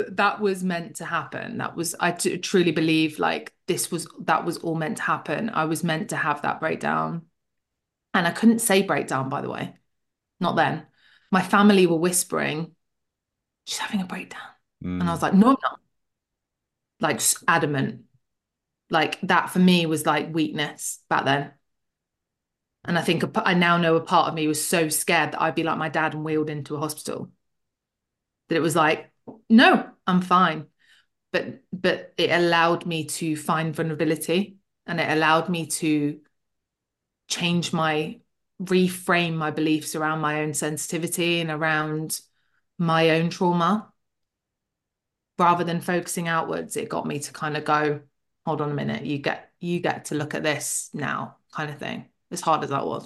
That was meant to happen. I truly believe like that was all meant to happen. I was meant to have that breakdown. And I couldn't say breakdown, by the way, not then. My family were whispering, she's having a breakdown. And I was Mm. like, no, I'm not. Like, just adamant. Like, that for me was like weakness back then. And I think I now know a part of me was so scared that I'd be like my dad and wheeled into a hospital. That it was like, no, I'm fine. But it allowed me to find vulnerability and it allowed me to change reframe my beliefs around my own sensitivity and around my own trauma. Rather than focusing outwards, it got me to kind of go, hold on a minute, you get to look at this now, kind of thing. As hard as that was.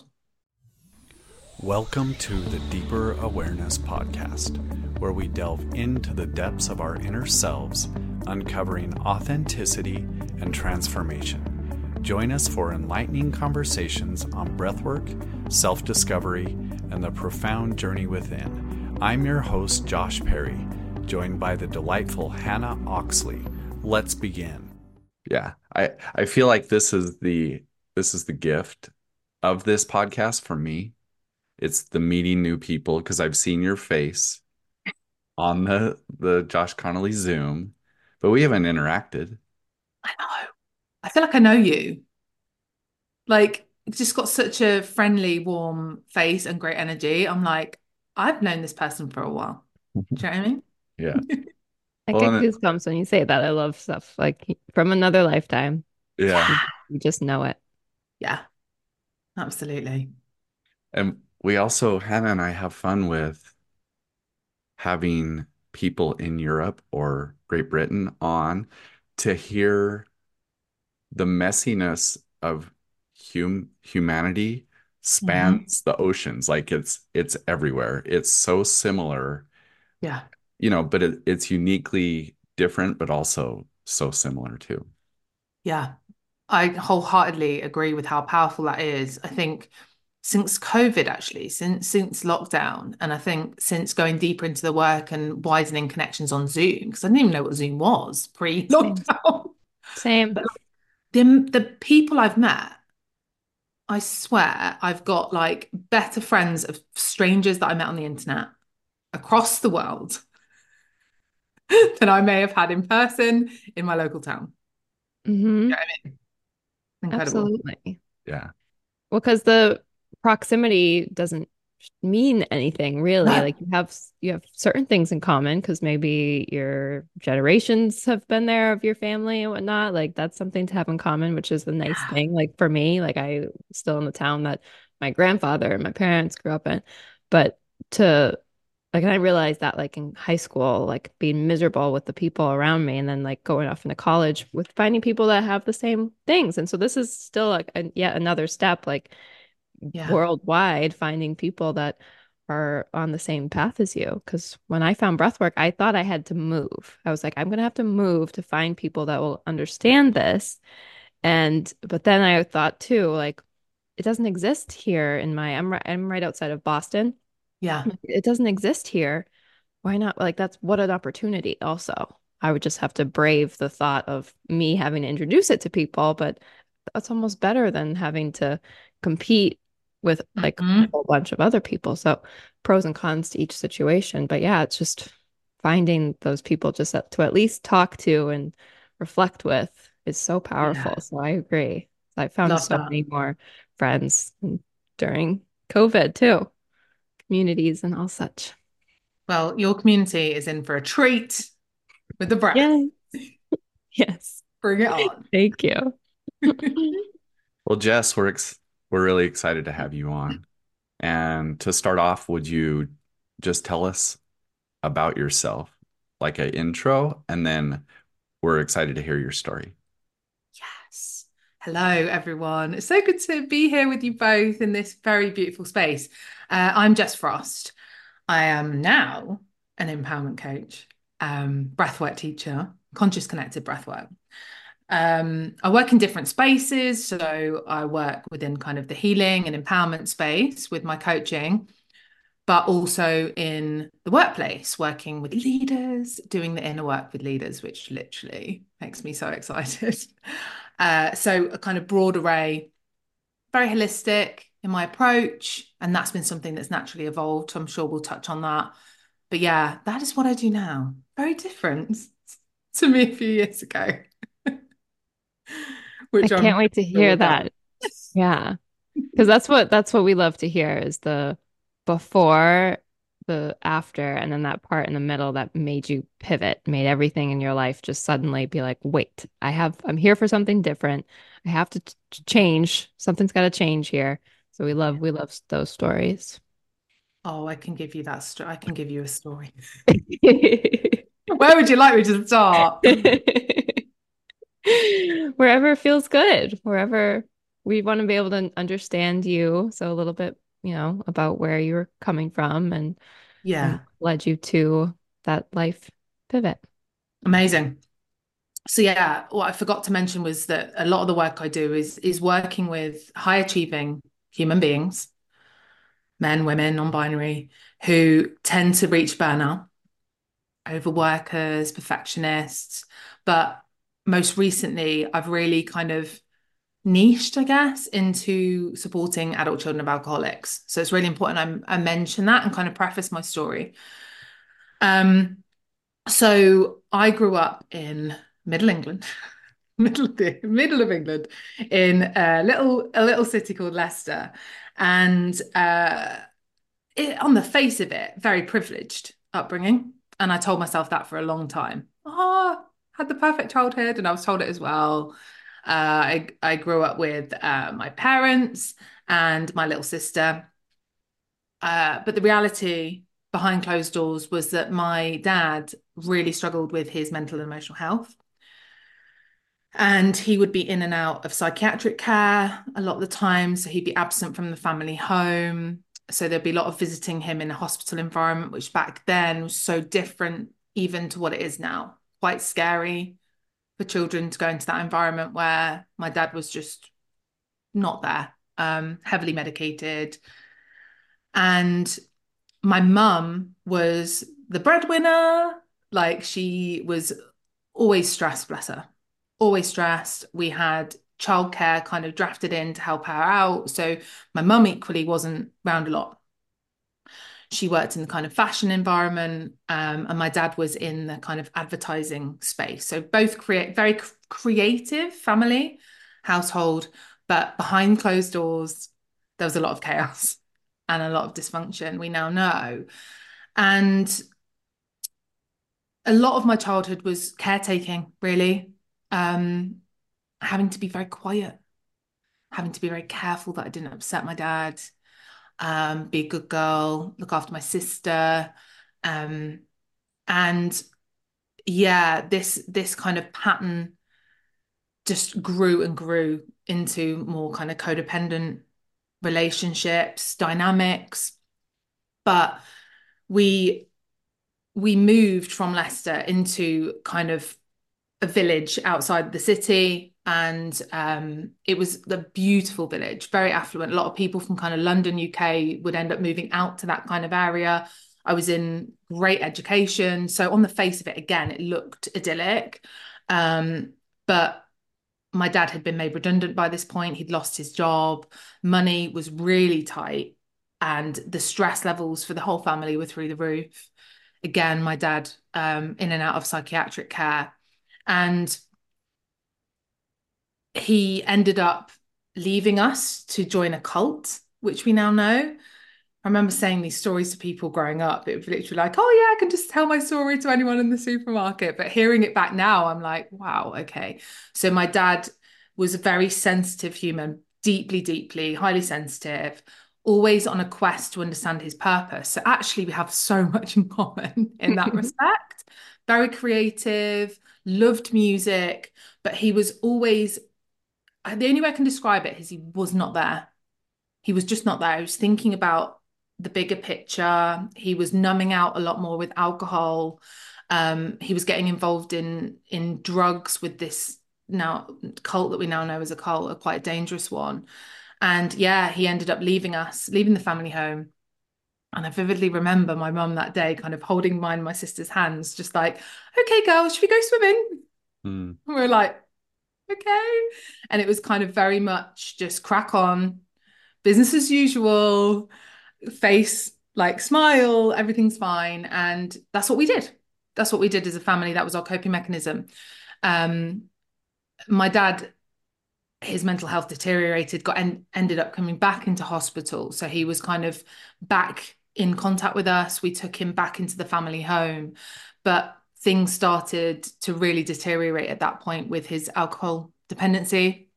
Welcome to the Deeper Awareness Podcast, where we delve into the depths of our inner selves, uncovering authenticity and transformation. Join us for enlightening conversations on breathwork, self-discovery, and the profound journey within. I'm your host, Josh Perry, joined by the delightful Hannah Oxley. Let's begin. Yeah, I feel like this is the gift of this podcast for me. It's the meeting new people because I've seen your face on the Josh Connolly Zoom, but we haven't interacted. I know. I feel like I know you. Like, it's just got such a friendly, warm face and great energy. I'm like, I've known this person for a while. Do you know what I mean? Yeah. I Well, get and goosebumps when you say that. I love stuff like from another lifetime. yeah. Yeah. You just know it. Yeah, absolutely. And we also, Hannah and I have fun with having people in Europe or Great Britain on to hear the messiness of humanity Mhm. spans the oceans. Like it's everywhere. It's so similar, Yeah. but it's uniquely different, but also so similar too. Yeah. I wholeheartedly agree with how powerful that is. I think since COVID, actually, since lockdown, and I think since going deeper into the work and widening connections on Zoom, because I didn't even know what Zoom was Same. pre-lockdown. Same. But the people I've met, I swear I've got like better friends of strangers that I met on the internet across the world than I may have had in person in my local town. Hmm. You know what I mean? Incredible. Absolutely. Yeah. Well, because the proximity doesn't mean anything really. No. Like you have certain things in common because maybe your generations have been there of your family and whatnot. Like that's something to have in common, which is a nice Yeah. thing. Like for me, like I still in the town that my grandfather and my parents grew up in. But to like, and I realized that like in high school, like being miserable with the people around me and then like going off into college with finding people that have the same things. And so this is still like yet another step, like Yeah. worldwide, finding people that are on the same path as you. Because when I found breathwork, I thought I had to move. I was like, I'm going to have to move to find people that will understand this. But then I thought too, like, it doesn't exist here I'm right outside of Boston. Yeah. It doesn't exist here. Why not? Like, that's what an opportunity, also. I would just have to brave the thought of me having to introduce it to people, but that's almost better than having to compete with like a Mhm. whole bunch of other people. So, pros and cons to each situation. But yeah, it's just finding those people just to at least talk to and reflect with is so powerful. Yeah. So, I agree. I found Love so that. many more friends during COVID too, communities and all such. Well, your community is in for a treat with the breath. Yeah. Yes. Bring it on. Thank you. Well, Jess, we're really excited to have you on. And to start off, would you just tell us about yourself, like an intro, and then we're excited to hear your story. Yes. Hello, everyone. It's so good to be here with you both in this very beautiful space. I'm Jess Frost. I am now an empowerment coach, breathwork teacher, conscious connected breathwork. I work in different spaces. So I work within kind of the healing and empowerment space with my coaching. but also in the workplace, working with leaders, doing the inner work with leaders, which literally makes me so excited. So a kind of broad array, very holistic in my approach, and that's been something that's naturally evolved. So I'm sure we'll touch on that. But yeah, that is what I do now. Very different to me a few years ago, I which can't I'm wait to sure hear we'll get on. that. Yeah. Because that's what we love to hear is the before, the after, and then that part in the middle that made you pivot, made everything in your life just suddenly be like, wait, I'm here for something different. I have to change. Something's got to change here. So we love those stories. Oh, I can give you that story. I can give you a story. Where would you like me to start? Wherever feels good, wherever we want to be able to understand you. So a little bit, about where you're coming from and Yeah, led you to that life pivot. amazing. So yeah, what I forgot to mention was that a lot of the work I do is working with high achieving human beings, men, women, non-binary, who tend to reach burnout, overworkers, perfectionists. But most recently, I've really kind of niched, I guess, into supporting adult children of alcoholics. So it's really important I mention that and kind of preface my story. Um, so I grew up in Middle England, middle of England, in a little city called Leicester, and on the face of it, very privileged upbringing. And I told myself that for a long time. Oh, had the perfect childhood, and I was told it as well. I grew up with my parents and my little sister. But the reality behind closed doors was that my dad really struggled with his mental and emotional health. And he would be in and out of psychiatric care a lot of the time. So he'd be absent from the family home. So there'd be a lot of visiting him in a hospital environment, which back then was so different even to what it is now. Quite scary for children to go into that environment where my dad was just not there, heavily medicated. And my mum was the breadwinner. Like she was always stressed, bless her, always stressed. We had childcare kind of drafted in to help her out. So my mum equally wasn't around a lot. She worked in the kind of fashion environment, and my dad was in the kind of advertising space. So both very creative family household, but behind closed doors, there was a lot of chaos and a lot of dysfunction, we now know. And a lot of my childhood was caretaking, really, um, having to be very quiet, having to be very careful that I didn't upset my dad, be a good girl, look after my sister. Um, and yeah, this kind of pattern just grew and grew into more kind of codependent relationships, dynamics. But we we moved from Leicester into kind of a village outside the city. And it was the beautiful village, very affluent. A lot of people from kind of London, UK would end up moving out to that kind of area. I was in great education. So on the face of it, again, it looked idyllic. But my dad had been made redundant by this point. He'd lost his job. Money was really tight. And the stress levels for the whole family were through the roof. Again, my dad in and out of psychiatric care. And he ended up leaving us to join a cult, which we now know. I remember saying these stories to people growing up. It was literally like, oh, yeah, I can just tell my story to anyone in the supermarket. But hearing it back now, I'm like, wow, okay. So my dad was a very sensitive human, deeply, deeply, highly sensitive, always on a quest to understand his purpose. So actually, we have so much in common in that respect. Very creative, loved music, but he was always, the only way I can describe it is he was not there. He was just not there. He was thinking about the bigger picture. He was numbing out a lot more with alcohol. He was getting involved in drugs with this now cult that we now know as a cult, a quite dangerous one. And yeah, he ended up leaving us, leaving the family home, And I vividly remember my mum that day kind of holding mine and my sister's hands, just like, okay, girls, should we go swimming? Mm. And we were like, okay. And it was kind of very much just crack on, business as usual, face like smile, everything's fine. And that's what we did. That's what we did as a family. That was our coping mechanism. Um, my dad, his mental health deteriorated, ended up coming back into hospital. So he was kind of back in contact with us. We took him back into the family home, but things started to really deteriorate at that point with his alcohol dependency.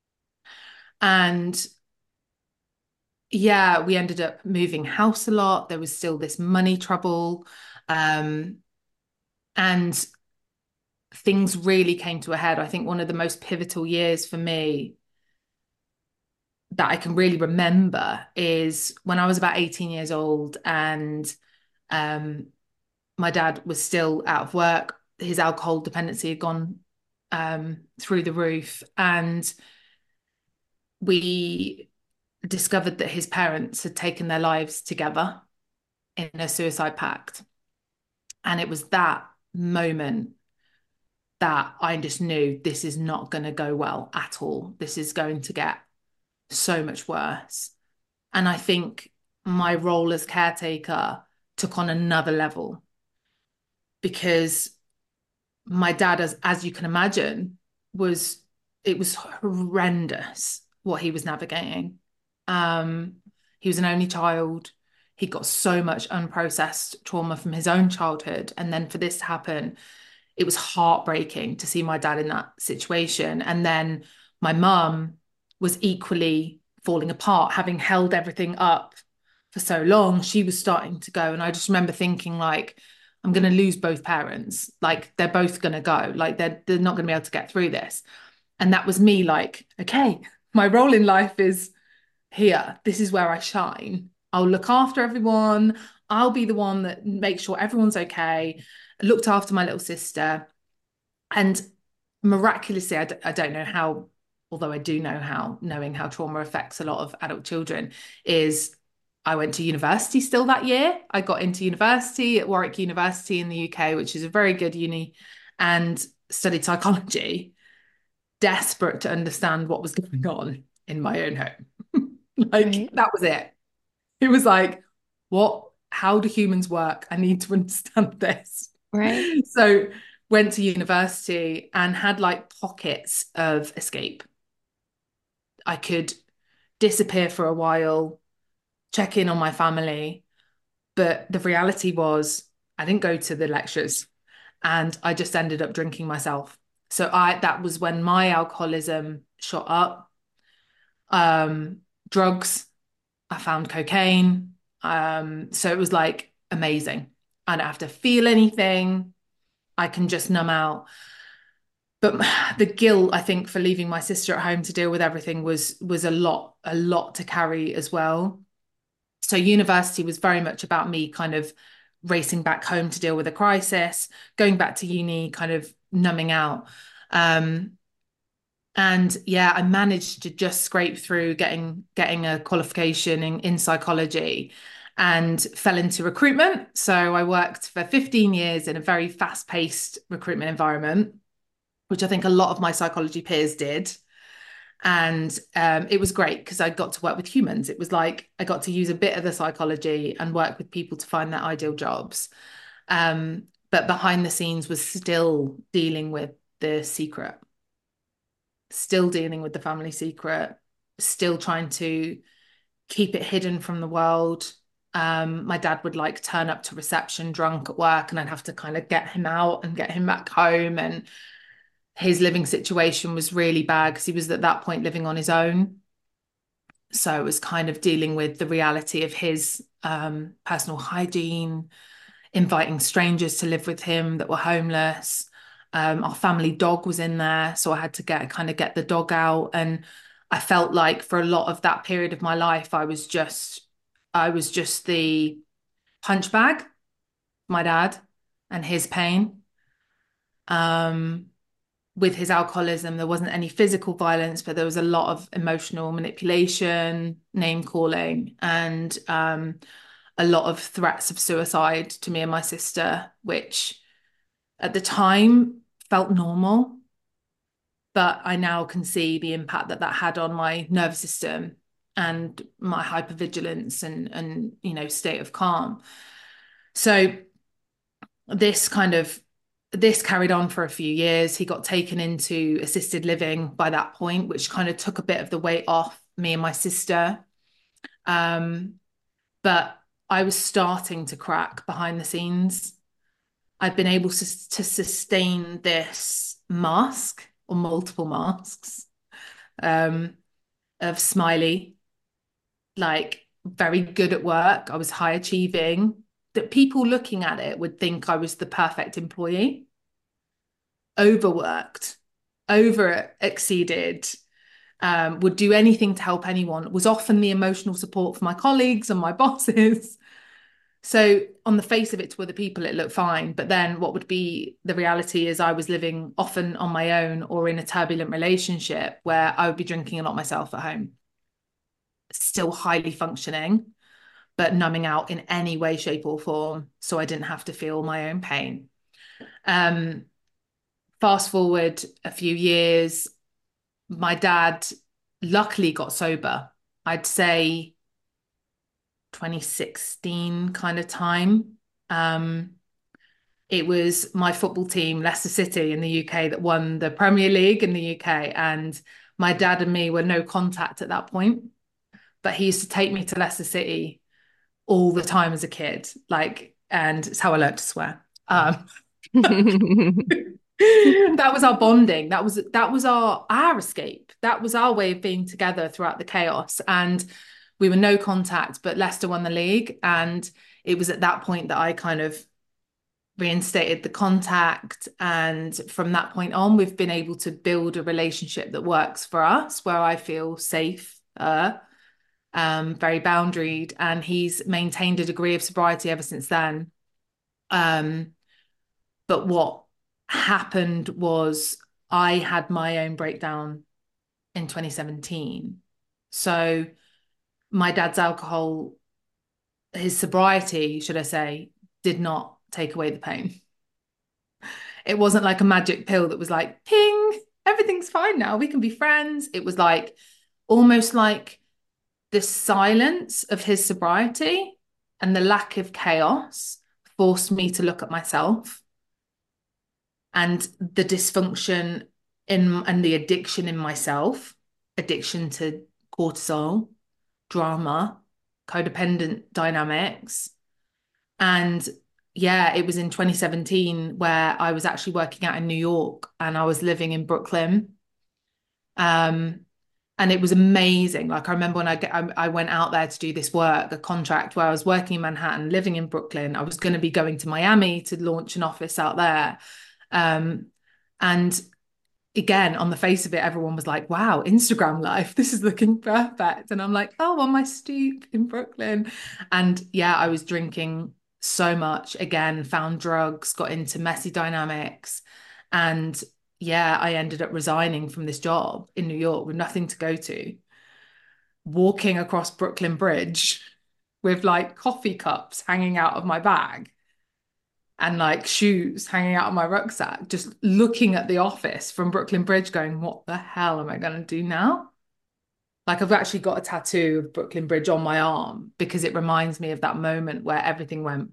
And yeah, we ended up moving house a lot. There was still this money trouble. Um, and things really came to a head. I think one of the most pivotal years for me that I can really remember is when I was about 18 years old and um, my dad was still out of work. His alcohol dependency had gone through the roof. And we discovered that his parents had taken their lives together in a suicide pact. And it was that moment that I just knew this is not going to go well at all. This is going to get so much worse. And I think my role as caretaker took on another level because my dad, as you can imagine, was it was horrendous what he was navigating. Um, he was an only child. He got so much unprocessed trauma from his own childhood. And then for this to happen, it was heartbreaking to see my dad in that situation. And then my mum was equally falling apart, having held everything up for so long. She was starting to go. And I just remember thinking, like, I'm going to lose both parents. Like, they're both going to go. Like, they're not going to be able to get through this. And that was me, like, okay, my role in life is here. This is where I shine. I'll look after everyone. I'll be the one that makes sure everyone's okay. I looked after my little sister. And miraculously, I don't know how, although I do know how, knowing how trauma affects a lot of adult children, is I went to university still that year. I got into university at Warwick University in the UK, which is a very good uni, and studied psychology, desperate to understand what was going on in my own home. Like, Right. that was it. It was like, what, how do humans work? I need to understand this. Right. So went to university and had like pockets of escape. I could disappear for a while, check in on my family, but the reality was I didn't go to the lectures and I just ended up drinking myself. So I that was when my alcoholism shot up. Um, drugs, I found cocaine. So it was like amazing. I don't have to feel anything. I can just numb out. But the guilt, I think, for leaving my sister at home to deal with everything was a lot to carry as well. So university was very much about me kind of racing back home to deal with a crisis, going back to uni, kind of numbing out. Um, and yeah, I managed to just scrape through getting a qualification in psychology and fell into recruitment. So I worked for 15 years in a very fast-paced recruitment environment, which I think a lot of my psychology peers did. And it was great because I got to work with humans. It was like I got to use a bit of the psychology and work with people to find their ideal jobs. But behind the scenes was still dealing with the secret, still dealing with the family secret, still trying to keep it hidden from the world. My dad would like turn up to reception drunk at work, and I'd have to kind of get him out and get him back home. And his living situation was really bad because he was at that point living on his own. So it was kind of dealing with the reality of his personal hygiene, inviting strangers to live with him that were homeless. Our family dog was in there, so I had to get the dog out. And I felt like for a lot of that period of my life, I was just the punch bag, my dad and his pain. Um, with his alcoholism, there wasn't any physical violence, but there was a lot of emotional manipulation, name calling, and a lot of threats of suicide to me and my sister, which at the time felt normal, but I now can see the impact that that had on my nervous system and my hypervigilance and state of calm. So this kind of this carried on for a few years. He got taken into assisted living by that point, which kind of took a bit of the weight off me and my sister. But I was starting to crack behind the scenes. I've been able to sustain this mask or multiple masks of smiley, like very good at work. I was high achieving, that people looking at it would think I was the perfect employee, overworked, over exceeded, would do anything to help anyone, was often the emotional support for my colleagues and my bosses. So on the face of it to other people, it looked fine. But then what would be the reality is I was living often on my own or in a turbulent relationship where I would be drinking a lot myself at home, still highly functioning, but numbing out in any way, shape, or form. So I didn't have to feel my own pain. Fast forward a few years, my dad luckily got sober. I'd say 2016 kind of time. It was my football team, Leicester City in the UK, that won the Premier League in the UK. And my dad and me were no contact at that point. But he used to take me to Leicester City all the time as a kid. And it's how I learned to swear. That was our bonding. That was our escape. That was our way of being together throughout the chaos. And we were no contact, but Leicester won the league. And it was at that point that I kind of reinstated the contact. And from that point on, we've been able to build a relationship that works for us, where I feel safe, very boundaried, and he's maintained a degree of sobriety ever since then. But what happened was I had my own breakdown in 2017. So my dad's alcohol, his sobriety, should I say, did not take away the pain. It wasn't like a magic pill that was like, ping, everything's fine now, we can be friends. It was like almost like the silence of his sobriety and the lack of chaos forced me to look at myself and the dysfunction and the addiction in myself, addiction to cortisol, drama, codependent dynamics. And yeah, it was in 2017 where I was actually working out in New York and I was living in Brooklyn. And it was amazing. Like I remember when I went out there to do this work, a contract where I was working in Manhattan, living in Brooklyn. I was going to be going to Miami to launch an office out there. And again, on the face of it, everyone was like, wow, Instagram life, this is looking perfect. And I'm like, oh, on my stoop in Brooklyn. And yeah, I was drinking so much, again, found drugs, got into messy dynamics. And yeah, I ended up resigning from this job in New York with nothing to go to, walking across Brooklyn Bridge with like coffee cups hanging out of my bag and like shoes hanging out of my rucksack, just looking at the office from Brooklyn Bridge going, what the hell am I going to do now? Like I've actually got a tattoo of Brooklyn Bridge on my arm because it reminds me of that moment where everything went.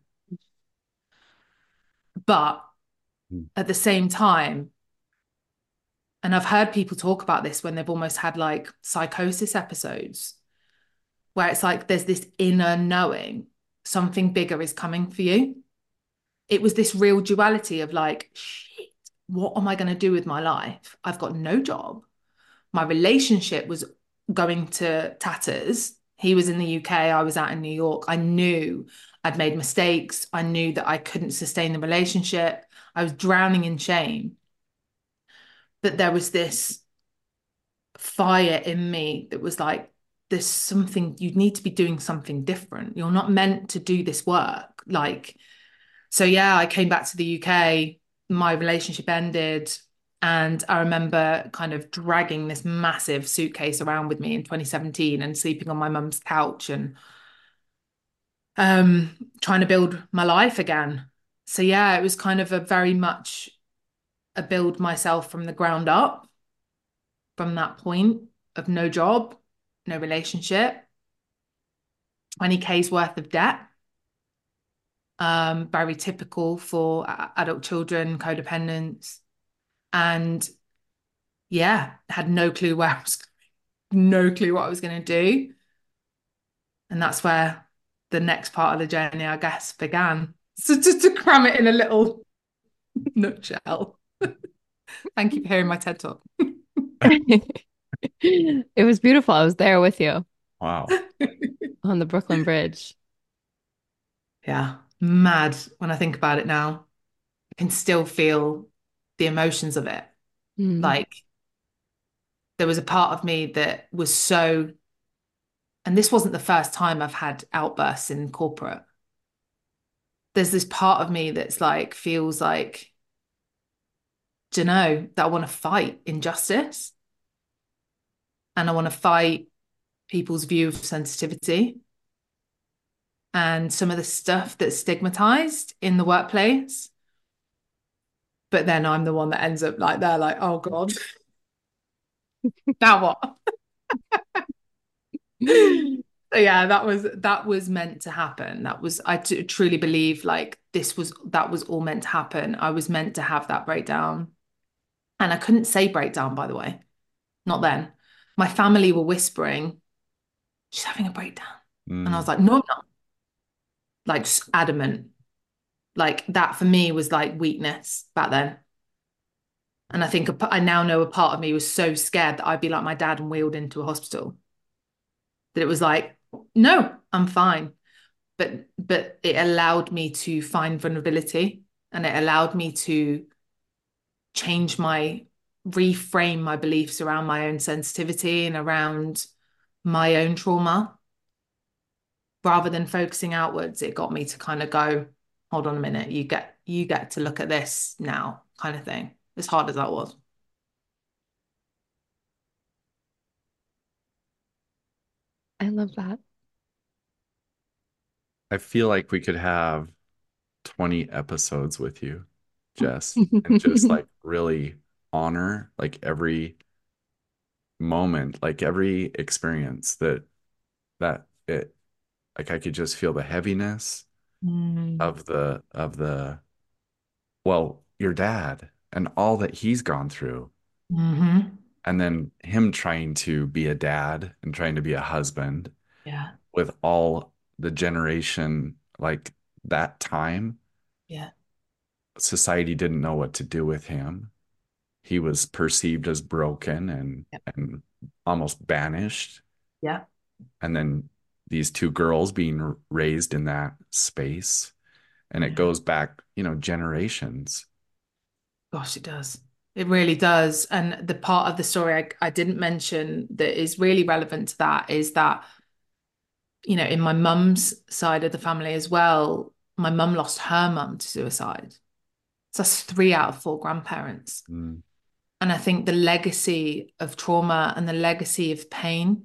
But at the same time, and I've heard people talk about this when they've almost had like psychosis episodes, where it's like there's this inner knowing something bigger is coming for you. It was this real duality of like, shit, what am I going to do with my life? I've got no job. My relationship was going to tatters. He was in the UK, I was out in New York. I knew I'd made mistakes. I knew that I couldn't sustain the relationship. I was drowning in shame. But there was this fire in me that was like, there's something, you need to be doing something different. You're not meant to do this work. So yeah, I came back to the UK, my relationship ended. And I remember kind of dragging this massive suitcase around with me in 2017 and sleeping on my mum's couch. And trying to build my life again. So yeah, it was kind of a very much a build myself from the ground up from that point of no job, no relationship, 20K's worth of debt. Very typical for adult children, codependence. And yeah, had no clue where I was, no clue what I was going to do. And that's where the next part of the journey, I guess, began. So just to cram it in a little nutshell. Thank you for hearing my TED talk. It was beautiful. I was there with you Wow. on the Brooklyn Bridge. Yeah, mad when I think about it now. I can still feel the emotions of it. Mm. Like there was a part of me that was so, and this wasn't the first time I've had outbursts in corporate. There's this part of me that's like, feels like, do you know, that I want to fight injustice and I want to fight people's view of sensitivity and some of the stuff that's stigmatized in the workplace. But then I'm the one that ends up like, they're like, oh God, now what? So yeah, that was meant to happen. That was truly believe like that was all meant to happen. I was meant to have that breakdown. And I couldn't say breakdown, by the way. Not then. My family were whispering, she's having a breakdown. And I was Mm. like, no, I'm not. Like just adamant. Like that for me was like weakness back then. And I think I now know a part of me was so scared that I'd be like my dad and wheeled into a hospital. That it was like, no, I'm fine. But it allowed me to find vulnerability and it allowed me to change my reframe my beliefs around my own sensitivity and around my own trauma rather than focusing outwards. It got me to kind of go, hold on a minute, you get to look at this now, kind of thing, as hard as that was. I love that. I feel like we could have 20 episodes with you, Jess, and just like really honor like every moment, like every experience that it like I could just feel the heaviness Mm. of the well, your dad and all that he's gone through. Hmm. And then him trying to be a dad and trying to be a husband Yeah, with all the generation like that time, yeah, society didn't know what to do with him. He was perceived as broken yeah, and almost banished. yeah, And then these two girls being raised in that space. And it yeah. goes back, generations. Gosh, it does. It really does. And the part of the story I didn't mention that is really relevant to that is that, in my mum's side of the family as well, my mum lost her mum to suicide. So that's 3 out of 4 grandparents. Mm, And I think the legacy of trauma and the legacy of pain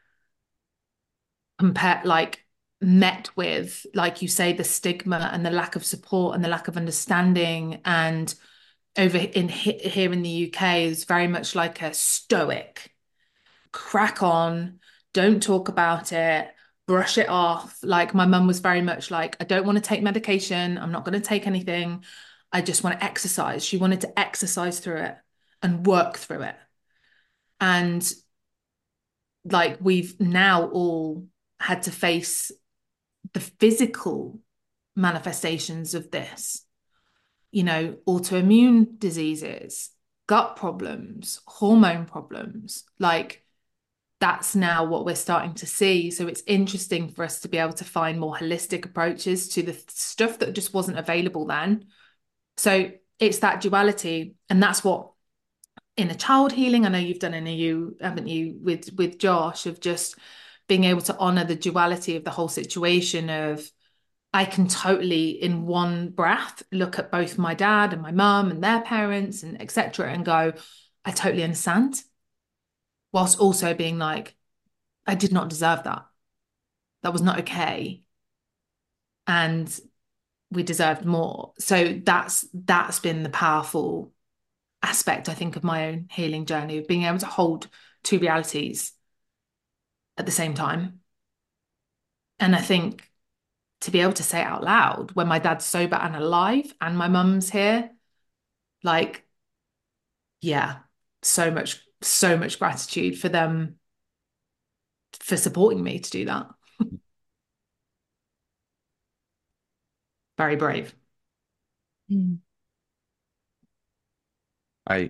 compare like met with, like you say, the stigma and the lack of support and the lack of understanding and over in here in the UK is very much like a stoic crack on, don't talk about it, brush it off. Like my mum was very much like, I don't want to take medication, I'm not going to take anything. I just want to exercise. She wanted to exercise through it and work through it. And like we've now all had to face the physical manifestations of this, autoimmune diseases, gut problems, hormone problems. Like that's now what we're starting to see. So it's interesting for us to be able to find more holistic approaches to the stuff that just wasn't available then. So it's that duality. And that's what in a child healing, I know you've done in a you, haven't you, with Josh, of just being able to honor the duality of the whole situation of I can totally in one breath look at both my dad and my mum and their parents and etc. and go, I totally understand. Whilst also being like, I did not deserve that. That was not okay. and we deserved more. So that's been the powerful aspect, I think, of my own healing journey, of being able to hold two realities at the same time. And I think to be able to say it out loud when my dad's sober and alive and my mum's here, like, yeah, so much gratitude for them for supporting me to do that. Very brave. Mm. I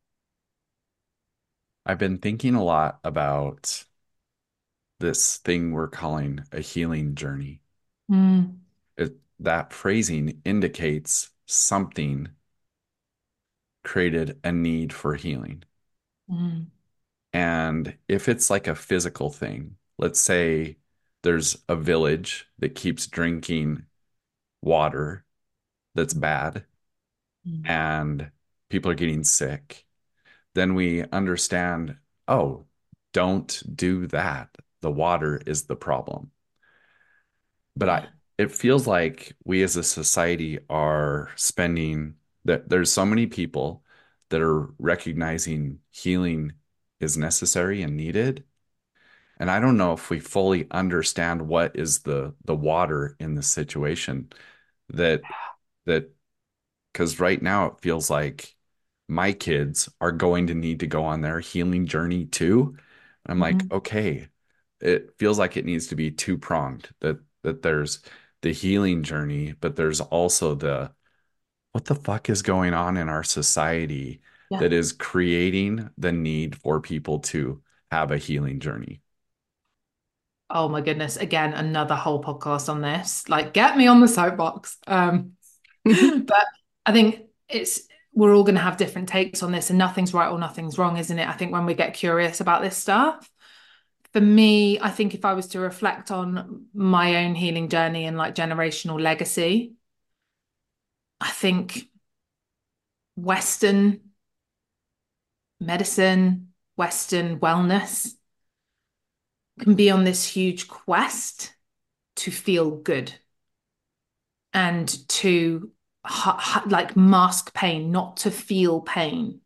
I've been thinking a lot about this thing we're calling a healing journey. Mm, That phrasing indicates something created a need for healing. mm, And if it's like a physical thing, let's say there's a village that keeps drinking water that's bad mm. and people are getting sick, then we understand, oh, don't do that. The water is the problem. But Yeah. it feels like we as a society are spending that there's so many people that are recognizing healing is necessary and needed. And I don't know if we fully understand what is the water in the situation that that because right now it feels like my kids are going to need to go on their healing journey too. I'm like, Mhm. okay, it feels like it needs to be two-pronged, that there's the healing journey, but there's also the what the fuck is going on in our society Yeah. that is creating the need for people to have a healing journey. Oh my goodness. Again, another whole podcast on this. Like, get me on the soapbox. But I think we're all going to have different takes on this, and nothing's right or nothing's wrong, isn't it? I think when we get curious about this stuff, for me, I think if I was to reflect on my own healing journey and like generational legacy, I think Western medicine, Western wellness can be on this huge quest to feel good and to like mask pain, not to feel pain.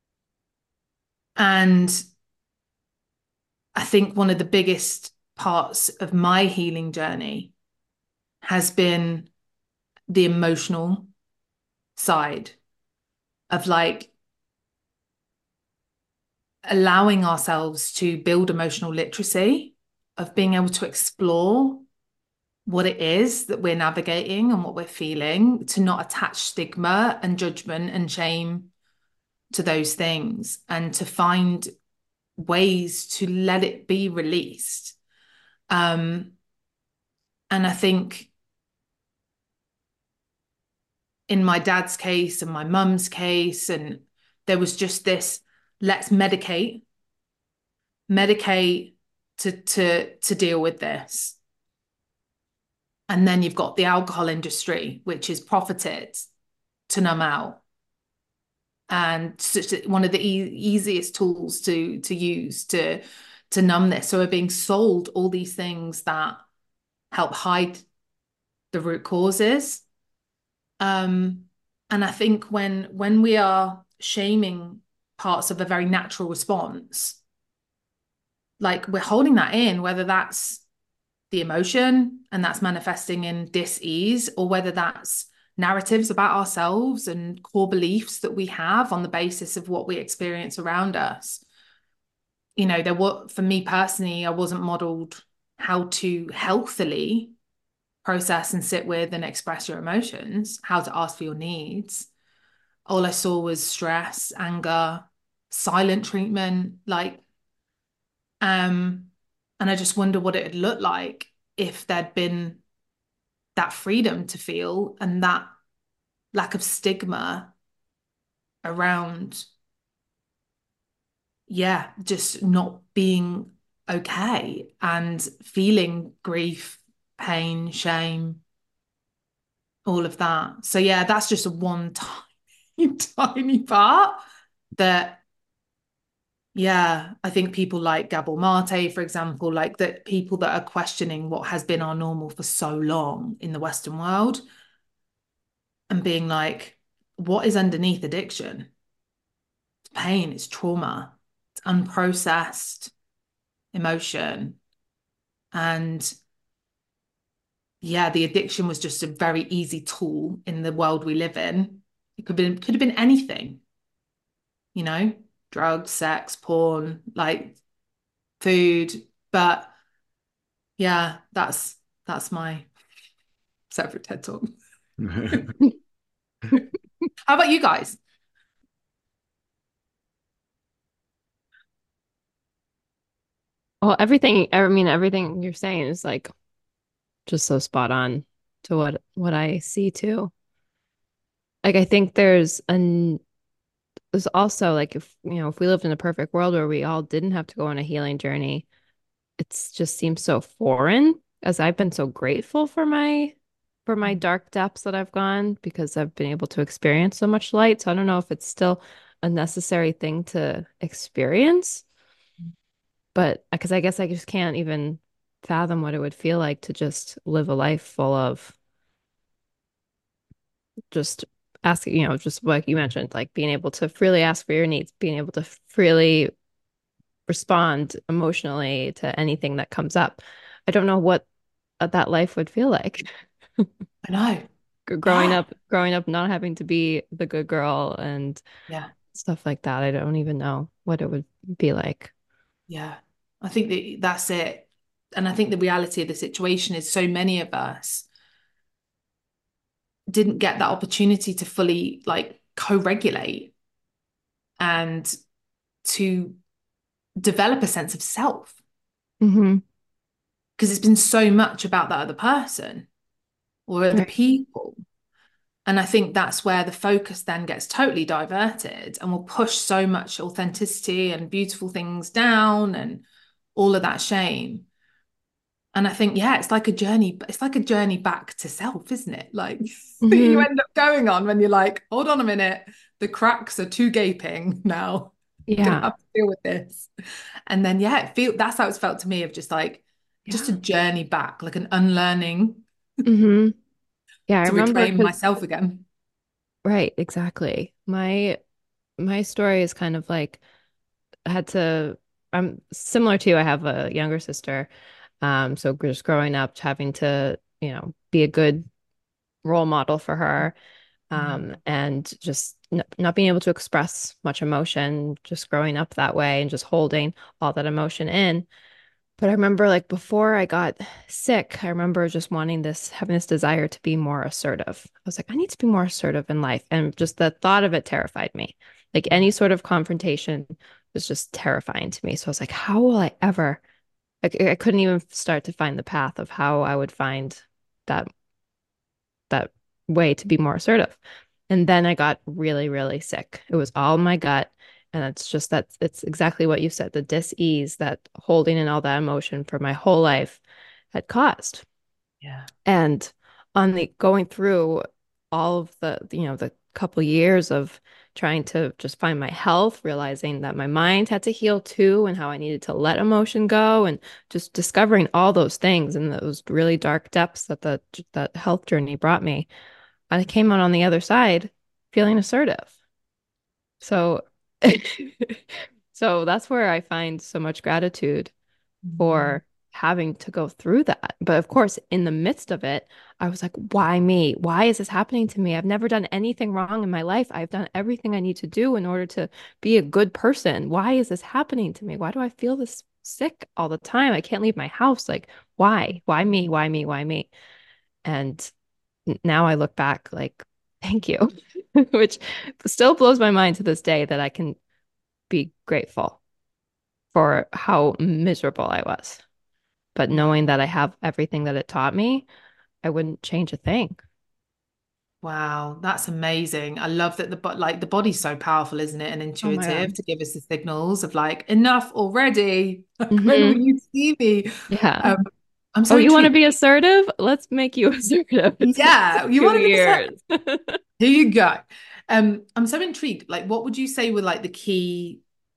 And I think one of the biggest parts of my healing journey has been the emotional side of like allowing ourselves to build emotional literacy, of being able to explore what it is that we're navigating and what we're feeling, to not attach stigma and judgment and shame to those things, and to find ways to let it be released. Um, and I think in my dad's case and my mum's case, and there was just this, let's medicate to deal with this. And then you've got the alcohol industry, which is profited to numb out. And one of the easiest tools to use to numb this. So we're being sold all these things that help hide the root causes. Um, and I think when we are shaming parts of a very natural response, like we're holding that in, whether that's the emotion and that's manifesting in dis-ease, or whether that's narratives about ourselves and core beliefs that we have on the basis of what we experience around us. You know, there were, for me personally, I wasn't modeled how to healthily process and sit with and express your emotions, how to ask for your needs. All I saw was stress, anger, silent treatment, like, um, and I just wonder what it'd look like if there'd been that freedom to feel and that lack of stigma around, yeah, just not being okay and feeling grief, pain, shame, all of that. So yeah, that's just a one tiny, tiny part that Yeah, I think people like Gabor Mate, for example, like that people that are questioning what has been our normal for so long in the Western world and being like, what is underneath addiction? It's pain, it's trauma, it's unprocessed emotion. And yeah, the addiction was just a very easy tool in the world we live in. It could have been anything, you know, drugs, sex, porn, like food. But yeah, that's my separate TED talk. How about you guys? Well, everything, I mean, everything you're saying is like just so spot on to what I see too. Like I think there's also like if if we lived in a perfect world where we all didn't have to go on a healing journey, it's just seems so foreign as I've been so grateful for my dark depths that I've gone because I've been able to experience so much light. So I don't know if it's still a necessary thing to experience, but because I guess I just can't even fathom what it would feel like to just live a life full of just asking, just like you mentioned, like being able to freely ask for your needs, being able to freely respond emotionally to anything that comes up. I don't know what that life would feel like. I know. Growing Yeah. up, not having to be the good girl and Yeah. stuff like that. I don't even know what it would be like. Yeah. I think that's it. And I think the reality of the situation is so many of us didn't get that opportunity to fully like co-regulate and to develop a sense of self Hmm. because it's been so much about that other person or other Right. people. And I think that's where the focus then gets totally diverted and will push so much authenticity and beautiful things down and all of that shame. And I think, yeah, it's like a journey back to self, isn't it? Like that you Hmm. end up going on when you're like, hold on a minute, the cracks are too gaping now. Gonna Yeah. have to deal with this. And then yeah, that's how it's felt to me of just like just Yeah. a journey back, like an unlearning Hmm. Yeah, I to remember reclaim because myself again. right, exactly. My story is kind of like I had to I'm similar to you. I have a younger sister. So just growing up having to, be a good role model for her. Mm. And just not being able to express much emotion, just growing up that way and just holding all that emotion in. But I remember like before I got sick, I remember just having this desire to be more assertive. I was like, I need to be more assertive in life. And just the thought of it terrified me. Like any sort of confrontation was just terrifying to me. So I was like, how will I ever, like, I couldn't even start to find the path of how I would find that, that way to be more assertive. And then I got really, really sick. It was all my gut. And it's exactly what you said, the dis-ease that holding in all that emotion for my whole life had caused. Yeah. And on the going through all of the couple years of trying to just find my health, realizing that my mind had to heal too, and how I needed to let emotion go, and just discovering all those things and those really dark depths that health journey brought me. I came out on the other side feeling assertive. So, so that's where I find so much gratitude Mm. for having to go through that. But of course, in the midst of it, I was like, why me? Why is this happening to me? I've never done anything wrong in my life. I've done everything I need to do in order to be a good person. Why is this happening to me? Why do I feel this sick all the time? I can't leave my house. Like, why? Why me? Why me? Why me? And now I look back like, thank you, which still blows my mind to this day that I can be grateful for how miserable I was. But knowing that I have everything that it taught me, I wouldn't change a thing. Wow, that's amazing. I love that the body's so powerful, isn't it? And Oh my intuitive God. to give us the signals of like enough already. Like, when will Hmm. you see me? Yeah. Um, I'm Oh, so you want to intrigued. be assertive? Let's make you assertive. It's going to Yeah, take you two want to be so years. here you go. I'm so intrigued. Like, what would you say were like the key?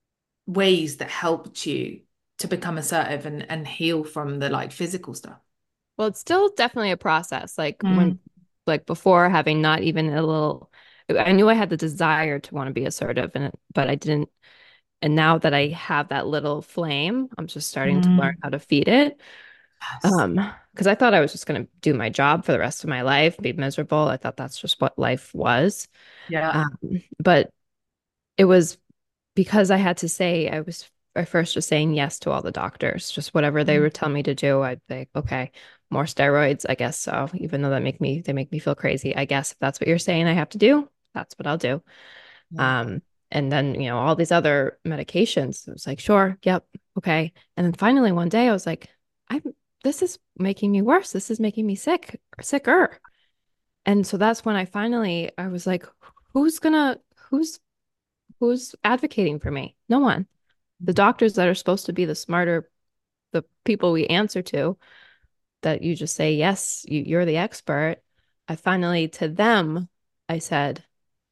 ways that helped you to become assertive and heal from the like physical stuff? Well, it's still definitely a process. Mm. Like before having not even a little, I knew I had the desire to want to be assertive but I didn't. And now that I have that little flame, I'm just starting to learn Mm. how to feed it. Yes. Because I thought I was just going to do my job for the rest of my life, be miserable. I thought that's just what life was. Yeah. But it was because I had to say, I was at first just saying yes to all the doctors, just whatever they Mm. would tell me to do. I'd think, okay, more steroids, I guess so. Even though they make me feel crazy. I guess if that's what you're saying I have to do, that's what I'll do. Yeah. Um, and then, all these other medications. It was like, sure, yep, okay. And then finally one day I was like, I'm this is making me worse. This is making me sicker. And so that's when I was like, who's gonna who's who's advocating for me? No one. The doctors that are supposed to be the people we answer to, that you just say, yes, you're the expert. I finally, to them, I said,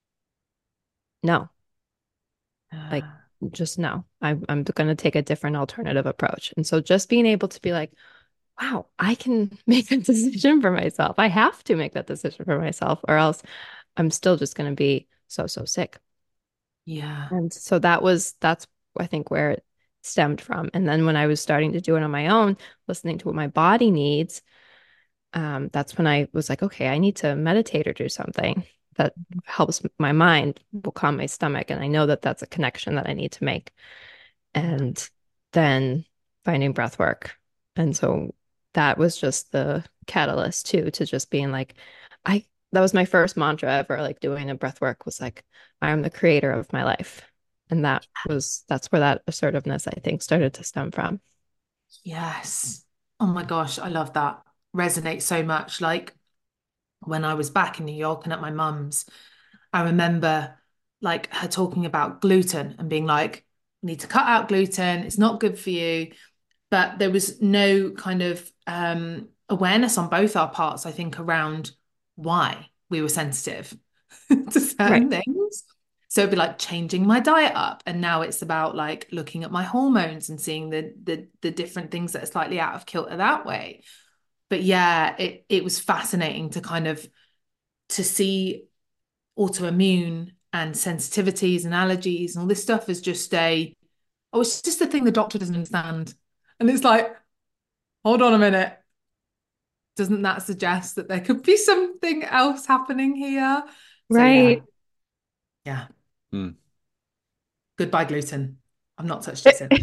no, like, Yeah. just no. I'm going to take a different alternative approach. And so just being able to be like, wow, I can make a decision for myself. I have to make that decision for myself, or else I'm still just going to be so sick. Yeah. And so that's I think where it stemmed from. And then when I was starting to do it on my own, listening to what my body needs, that's when I was like, okay, I need to meditate or do something that helps my mind, will calm my stomach. And I know that that's a connection that I need to make. Yeah. And then finding breath work. And so that was just the catalyst too, to just being like, that was my first mantra ever, like doing a breath work was like, I am the creator of my life. And that's where that assertiveness, I think, started to stem from. Yes. Oh my gosh, I love that. Resonates so much. Like when I was back in New York and at my mum's, I remember like her talking about gluten and being like, "You need to cut out gluten. It's not good for you." But there was no kind of awareness on both our parts, I think, around why we were sensitive to Right. certain things. So it'd be like changing my diet up. And now it's about like looking at my hormones and seeing the different things that are slightly out of kilter that way. But yeah, it was fascinating to kind of to see autoimmune and sensitivities and allergies and all this stuff as just oh, it's just a thing the doctor doesn't understand. And it's like, hold on a minute. Doesn't that suggest that there could be something else happening here? So yeah, Right. yeah. Hmm. Goodbye gluten. I've not touched it since.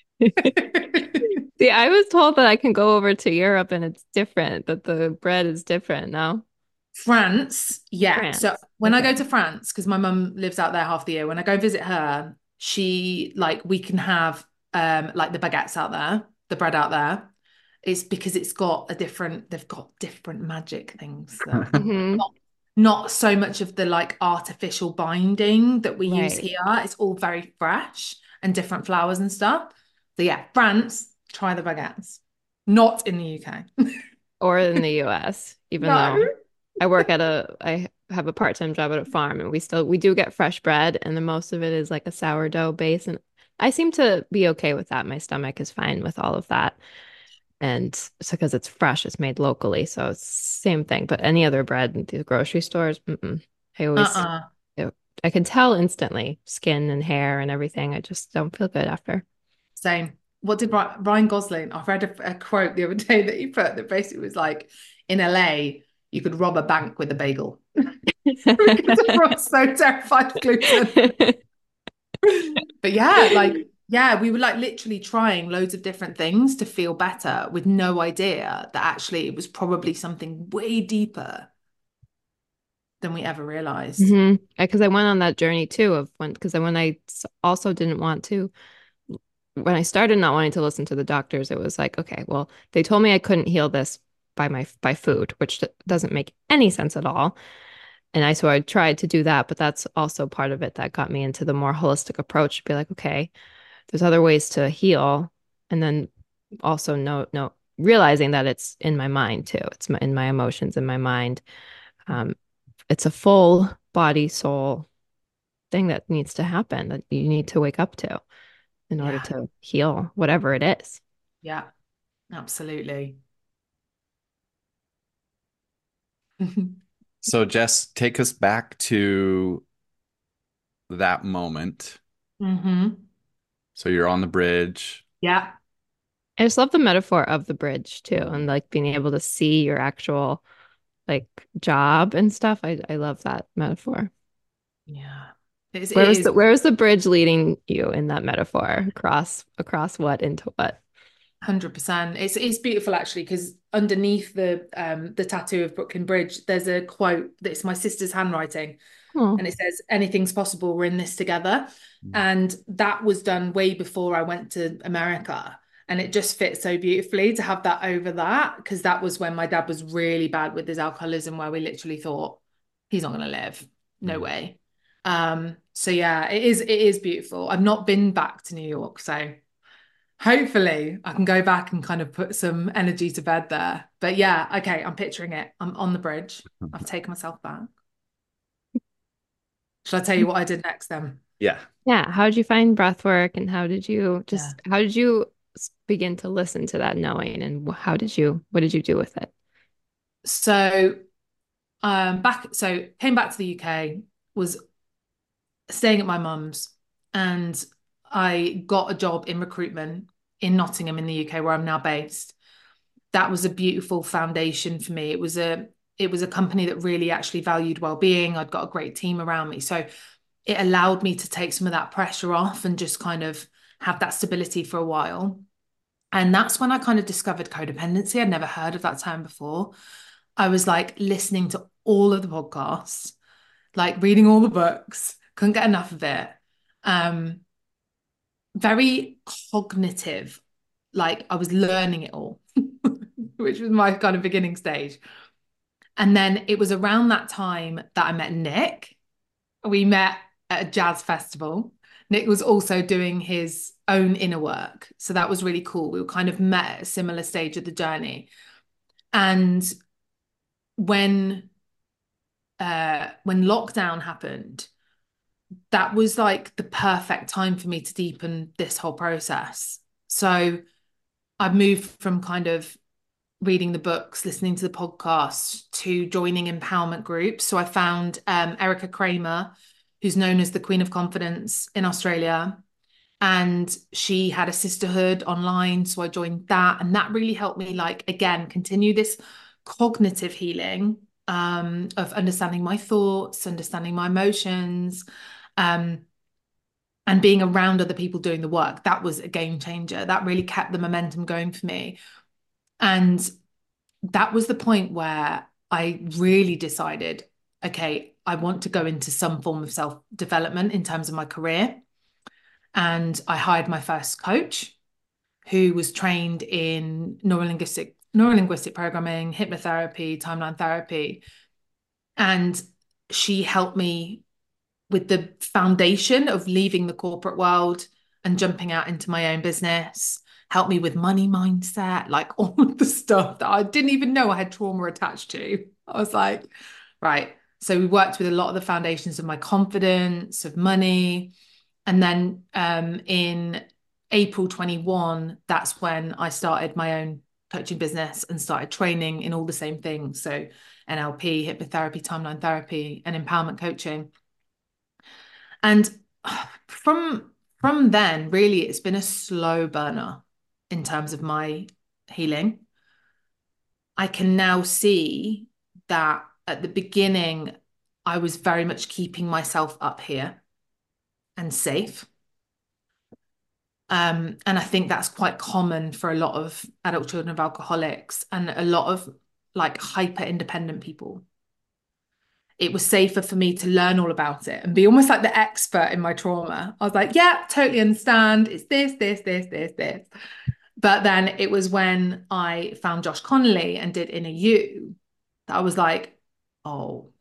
See, I was told that I can go over to Europe and it's different, that the bread is different now. France, yeah. So France. when I Okay. go to France, because my mum lives out there half the year, when I go visit her, she like we can have like the baguettes out there, the bread out there. It's because they've got different magic things that Hmm. not so much of the like artificial binding that we use Right. here. It's all very fresh and different flowers and stuff. So yeah, France, try the baguettes. Not in the UK. Or in the US, even No. though I have a part-time job at a farm and we do get fresh bread and the most of it is like a sourdough base and I seem to be okay with that. My stomach is fine with all of that. And it's because it's fresh, it's made locally, so it's same thing. But any other bread in the grocery stores, I always Uh-uh. I can tell instantly, skin and hair and everything. I just don't feel good after. Same. What did Ryan Gosling? I read a quote the other day that he put that basically was like, in LA, you could rob a bank with a bagel because everyone's so terrified of gluten. But yeah, like, yeah, we were like literally trying loads of different things to feel better with no idea that actually it was probably something way deeper than we ever realized. Hmm. Because I went on that journey too of when also didn't want to, when I started not wanting to listen to the doctors, it was like, okay, well, they told me I couldn't heal this by food, which doesn't make any sense at all. So I tried to do that, but that's also part of it that got me into the more holistic approach, be like, okay, there's other ways to heal. And then also no, realizing that it's in my mind too. In my emotions, in my mind. Um, it's a full body, soul thing that needs to happen that you need to wake up to. in order Yeah. to heal whatever it is. Yeah. Absolutely. So, Jess, take us back to that moment. hmm So you're on the bridge. Yeah. I just love the metaphor of the bridge too, and like being able to see your actual like job and stuff. I love that metaphor. Yeah. It Where was is where was the bridge leading you in that metaphor? Across what into what? 100%. It's beautiful actually because underneath the tattoo of Brooklyn Bridge, there's a quote that's my sister's handwriting, Oh, and it says, "Anything's possible. We're in this together." And that was done way before I went to America, and it just fits so beautifully to have that over that because that was when my dad was really bad with his alcoholism, where we literally thought he's not going to live, no Mm. way. So yeah, it is beautiful. I've not been back to New York, so. Hopefully, I can go back and kind of put some energy to bed there. But yeah, okay, I'm picturing it. I'm on the bridge. I've taken myself back. Shall I tell you what I did next then? Yeah. yeah. How did you find breath work, and Yeah. how did you begin to listen to that knowing, and what did you do with it? So came back to the UK, was staying at my mum's, and I got a job in recruitment in Nottingham in the UK where I'm now based. That was a beautiful foundation for me. It was a company that really actually valued well-being. I'd got a great team around me. So it allowed me to take some of that pressure off and just kind of have that stability for a while. And that's when I kind of discovered codependency. I'd never heard of that term before. I was like listening to all of the podcasts, like reading all the books, couldn't get enough of it. Um, Very cognitive, like I was learning it all, which was my kind of beginning stage. And then it was around that time that I met Nick. We met at a jazz festival. Nick was also doing his own inner work. So that was really cool. We were kind of met at a similar stage of the journey. And when when lockdown happened, that was like the perfect time for me to deepen this whole process. So I moved from kind of reading the books, listening to the podcasts, to joining empowerment groups. So I found Erica Kramer, who's known as the Queen of Confidence in Australia. And she had a sisterhood online. So I joined that. And that really helped me, like, again, continue this cognitive healing of understanding my thoughts, understanding my emotions, um, and being around other people doing the work. That was a game changer. That really kept the momentum going for me. And that was the point where I really decided, okay, I want to go into some form of self-development in terms of my career. And I hired my first coach who was trained in neurolinguistic programming, hypnotherapy, timeline therapy. And she helped me with the foundation of leaving the corporate world and jumping out into my own business, helped me with money mindset, like all of the stuff that I didn't even know I had trauma attached to. I was like, right. So we worked with a lot of the foundations of my confidence, of money. And then in April 21, that's when I started my own coaching business and started training in all the same things. So NLP, hypnotherapy, timeline therapy, and empowerment coaching. And from then, really, it's been a slow burner in terms of my healing. I can now see that at the beginning, I was very much keeping myself up here and safe. And I think that's quite common for a lot of adult children of alcoholics and a lot of like hyper independent people. It was safer for me to learn all about it and be almost like the expert in my trauma. I was like, yeah, totally understand. It's this. But then it was when I found Josh Connolly and did Inner You that I was like, oh,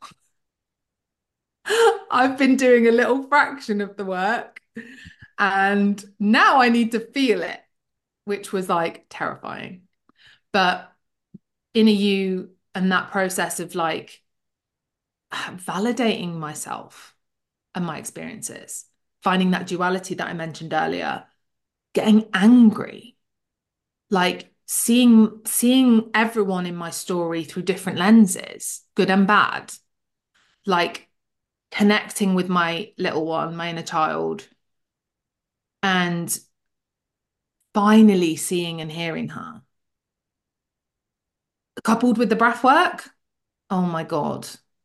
I've been doing a little fraction of the work. And now I need to feel it, which was like terrifying. But Inner You and that process of like validating myself and my experiences, finding that duality that I mentioned earlier, getting angry, like seeing everyone in my story through different lenses, good and bad, like connecting with my little one, my inner child, and finally seeing and hearing her, coupled with the breath work. Oh my God.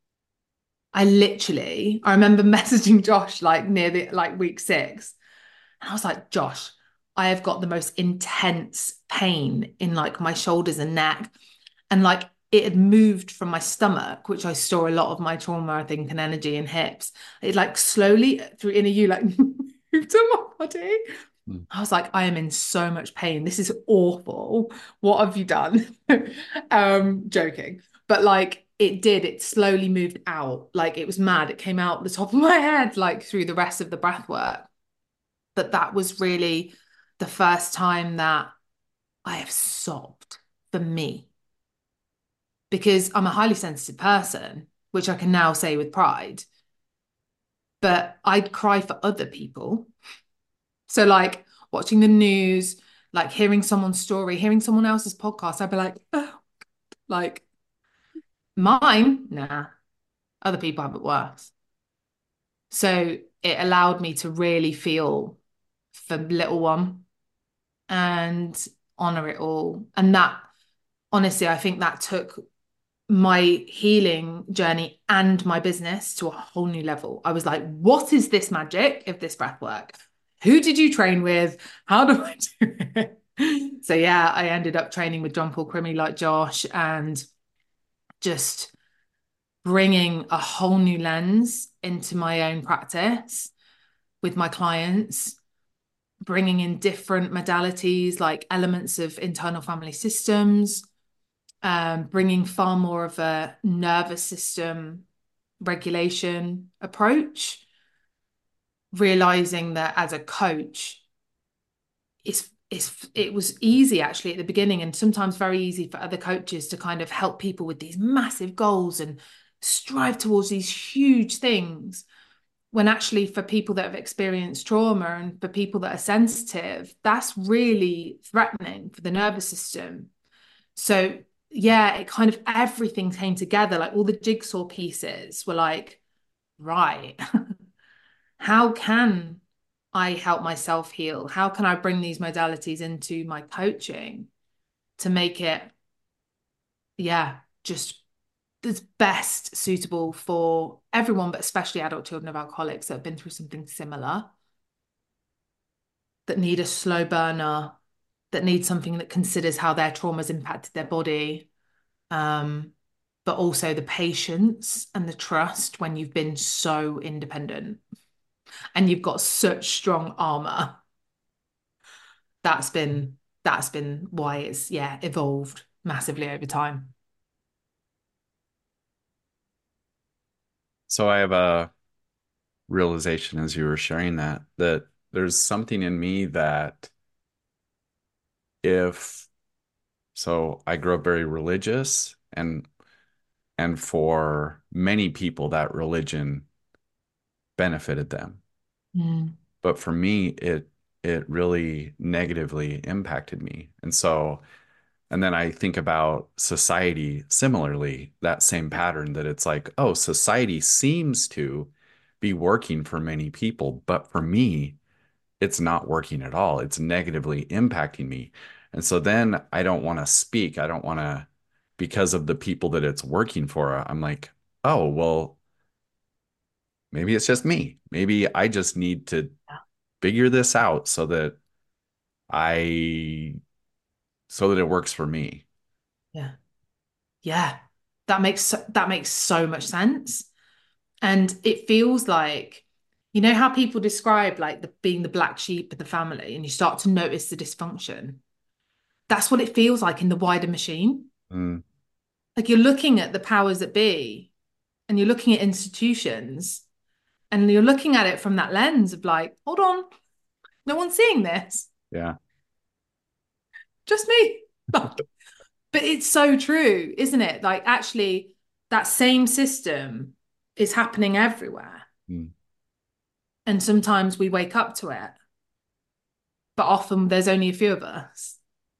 I remember messaging Josh like near the like week 6. And I was like, Josh, I have got the most intense pain in like my shoulders and neck. And like it had moved from my stomach, which I store a lot of my trauma, I think, and energy in hips. It like slowly through inner you, like moved to my body. Mm. I was like, I am in so much pain. This is awful. What have you done? Joking. But like it slowly moved out. Like it was mad. It came out the top of my head, like through the rest of the breath work. But that was really the first time that I have sobbed for me because I'm a highly sensitive person, which I can now say with pride, but I'd cry for other people. So, like watching the news, like hearing someone's story, hearing someone else's podcast, I'd be like, oh, like mine, nah, other people have it worse. So, it allowed me to really feel for little one and honor it all. And that, honestly, I think that took my healing journey and my business to a whole new level. I was like, what is this magic of this breath work? Who did you train with? How do I do it? So yeah, I ended up training with John Paul Crimmy like Josh and just bringing a whole new lens into my own practice with my clients, bringing in different modalities like elements of internal family systems, bringing far more of a nervous system regulation approach, realizing that as a coach, it was easy actually at the beginning and sometimes very easy for other coaches to kind of help people with these massive goals and strive towards these huge things when actually for people that have experienced trauma and for people that are sensitive, that's really threatening for the nervous system. So yeah, it kind of everything came together, like all the jigsaw pieces were like, right, how can I help myself heal? How can I bring these modalities into my coaching to make it, yeah, just as best suitable for everyone, but especially adult children of alcoholics that have been through something similar, that need a slow burner, that need something that considers how their trauma's impacted their body, um, but also the patience and the trust when you've been so independent and you've got such strong armor. That's been why it's yeah evolved massively over time. So I have a realization as you were sharing that there's something in me that if so I grew up very religious and for many people that religion benefited them. Mm, But for me it really negatively impacted me. And then I think about society similarly, that same pattern that it's like, oh, society seems to be working for many people, but for me, it's not working at all. It's negatively impacting me. And so then I don't want to speak. I don't want to, because of the people that it's working for, I'm like, oh, well, maybe it's just me. Maybe I just need to figure this out I, so that it works for me. yeah, yeah, that makes so much sense, and it feels like you know how people describe like being the black sheep of the family, and you start to notice the dysfunction. That's what it feels like in the wider machine. Mm, Like you're looking at the powers that be, and you're looking at institutions, and you're looking at it from that lens of like, hold on, no one's seeing this, yeah. just me. But it's so true, isn't it? Like, actually, that same system is happening everywhere. Mm. And sometimes we wake up to it. but often there's only a few of us.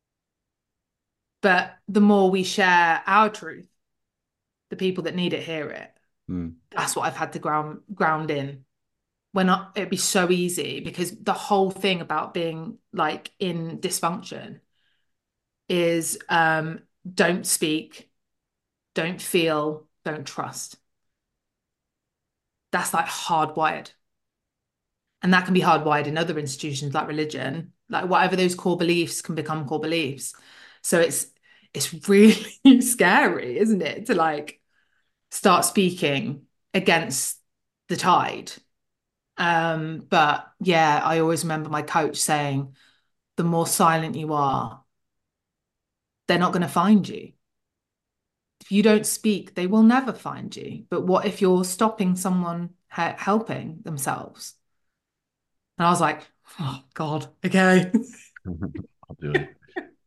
But the more we share our truth, the people that need it hear it. Mm. That's what I've had to ground in. When it'd be so easy, because the whole thing about being like in dysfunction is don't speak, don't feel, don't trust. That's like hardwired. And that can be hardwired in other institutions like religion, like whatever those core beliefs can become core beliefs. So it's really scary, isn't it, to like start speaking against the tide. But yeah, I always remember my coach saying, the more silent you are, they're not going to find you. If you don't speak, they will never find you. But what if you're stopping someone helping themselves? And I was like, oh God, okay. I'll do it.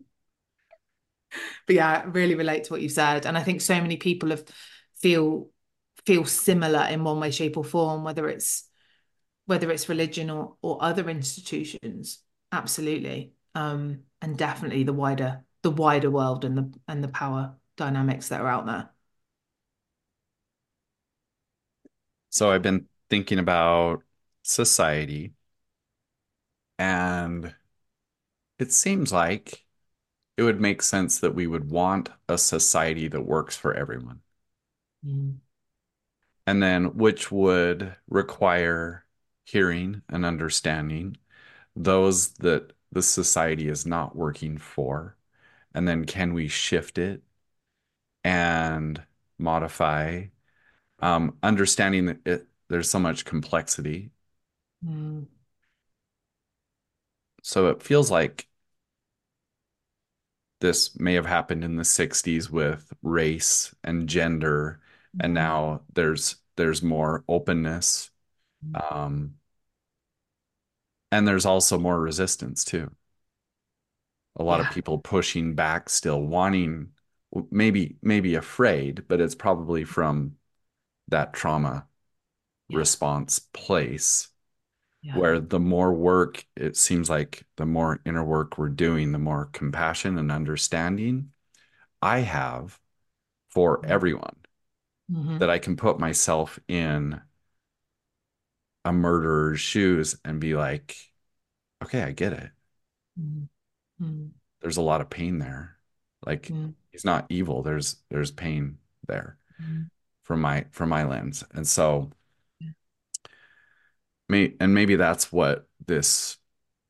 But yeah, I really relate to what you said. And I think so many people have feel feel similar in one way, shape, or form, whether it's religion or other institutions. Absolutely. And definitely the wider world and the power dynamics that are out there. So I've been thinking about society, and it seems like it would make sense that we would want a society that works for everyone. Mm. And then which would require hearing and understanding those that the society is not working for. And then can we shift it and modify, understanding that there's so much complexity. Mm. So it feels like this may have happened in the 60s with race and gender, and Mm. now there's more openness, Mm. um, and there's also more resistance too. A lot of Yeah. people pushing back, still wanting, maybe afraid, but it's probably from that trauma Yeah. response place Yeah. where the more work, it seems like the more inner work we're doing, the more compassion and understanding I have for everyone, that Mm-hmm. I can put myself in a murderer's shoes and be like, okay, I get it. Mm-hmm. There's a lot of pain there. Like he's not evil. There's pain there Mm-hmm. from my lens. And so maybe that's what this,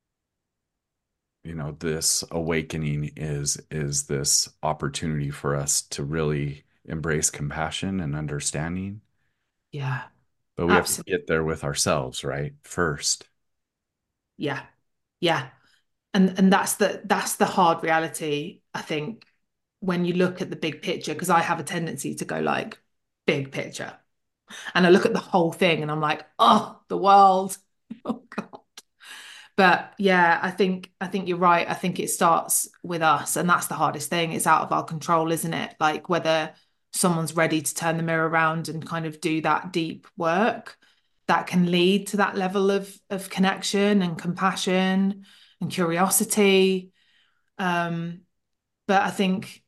this awakening is this opportunity for us to really embrace compassion and understanding. Yeah. But we have to Absolutely. get there with ourselves, right? First. Yeah. Yeah. And that's the hard reality, I think, when you look at the big picture, because I have a tendency to go like big picture. And I look at the whole thing and I'm like, oh, the world. Oh God. But yeah, I think you're right. I think it starts with us, and that's the hardest thing. It's out of our control, isn't it? Like whether someone's ready to turn the mirror around and kind of do that deep work that can lead to that level of connection and compassion and curiosity. Um, but I think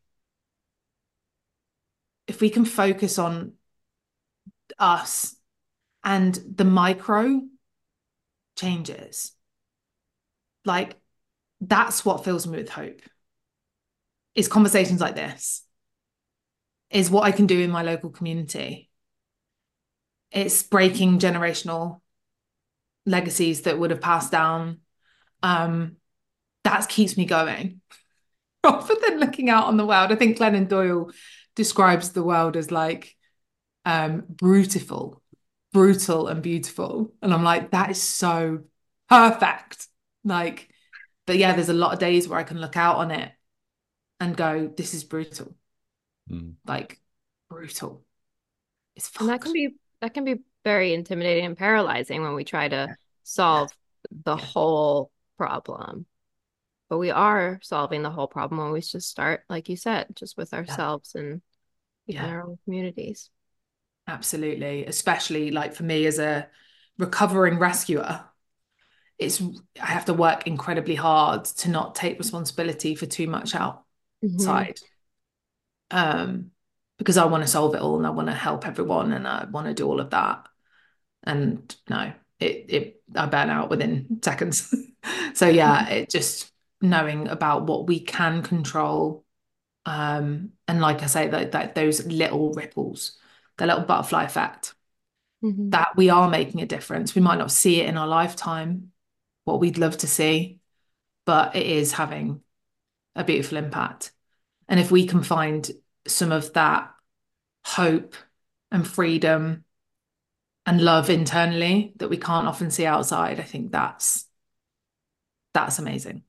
if we can focus on us and the micro changes, like that's what fills me with hope. Is conversations like this, is what I can do in my local community. It's breaking generational legacies that would have passed down. Um, that keeps me going rather than looking out on the world. I think Glennon Doyle describes the world as like brutal, brutal and beautiful. And I'm like, that is so perfect. Like, but yeah, there's a lot of days where I can look out on it and go, this is brutal. Mm. Like, brutal. It's And fucked. that can be very intimidating and paralyzing when we try to Yeah. solve the Yeah. whole problem. But we are solving the whole problem when we just start, like you said, just with Yeah. ourselves and within Yeah. our own communities. Absolutely. Especially like for me as a recovering rescuer, it's I have to work incredibly hard to not take responsibility for too much Hmm. outside. Um, because I want to solve it all and I want to help everyone and I want to do all of that. And no, it I burn out within seconds. So yeah, it just knowing about what we can control. And like I say, that those little ripples, the little butterfly effect, Hmm. that we are making a difference. We might not see it in our lifetime, what we'd love to see, but it is having a beautiful impact. And if we can find some of that hope and freedom and love internally that we can't often see outside, I think that's amazing.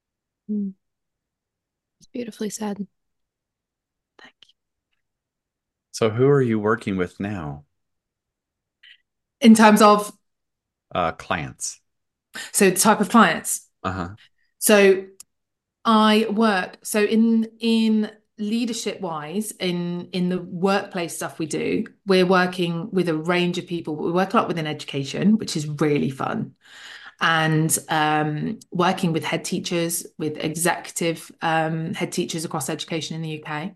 It's beautifully said. Thank you. So who are you working with now? In terms of Clients. so the type of clients. Uh-huh. So I work so in leadership wise in the workplace stuff we do, we're working with a range of people. We work a lot within education, which is really fun. And working with head teachers, with executive head teachers across education in the UK,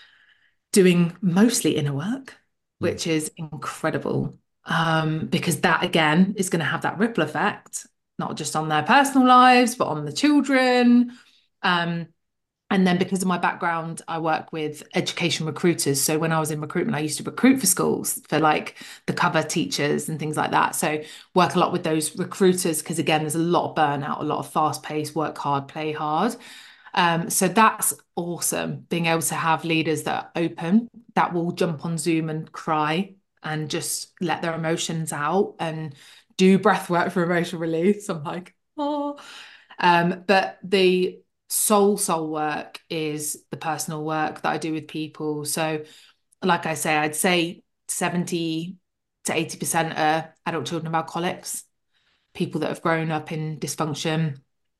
doing mostly inner work, Hmm. which is incredible. Because that again is going to have that ripple effect, not just on their personal lives, but on the children. Um, and then because of my background, I work with education recruiters. So when I was in recruitment, I used to recruit for schools for like the cover teachers and things like that. So work a lot with those recruiters because again, there's a lot of burnout, a lot of fast pace, work hard, play hard. So that's awesome, being able to have leaders that are open, that will jump on Zoom and cry and just let their emotions out and do breath work for emotional release. I'm like, oh. But the soul work is the personal work that I do with people. So, like I say, I'd say 70 to 80% are adult children of alcoholics, people that have grown up in dysfunction.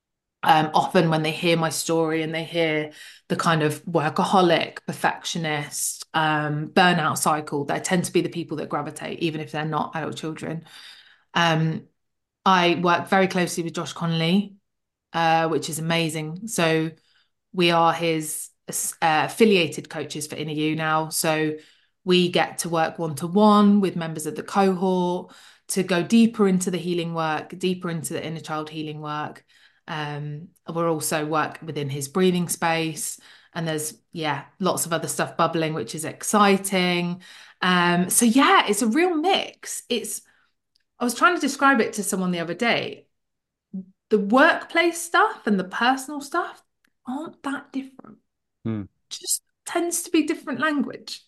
Often when they hear my story and they hear the kind of workaholic, perfectionist, burnout cycle, they tend to be the people that gravitate, even if they're not adult children. Um, I work very closely with Josh Connolly, which is amazing. So we are his affiliated coaches for Inner You now. So we get to work one to one with members of the cohort to go deeper into the healing work, deeper into the inner child healing work. We're also work within his breathing space. And there's, yeah, lots of other stuff bubbling, which is exciting. So yeah, it's a real mix. I was trying to describe it to someone the other day. The workplace stuff and the personal stuff aren't that different, Hmm. just tends to be different language.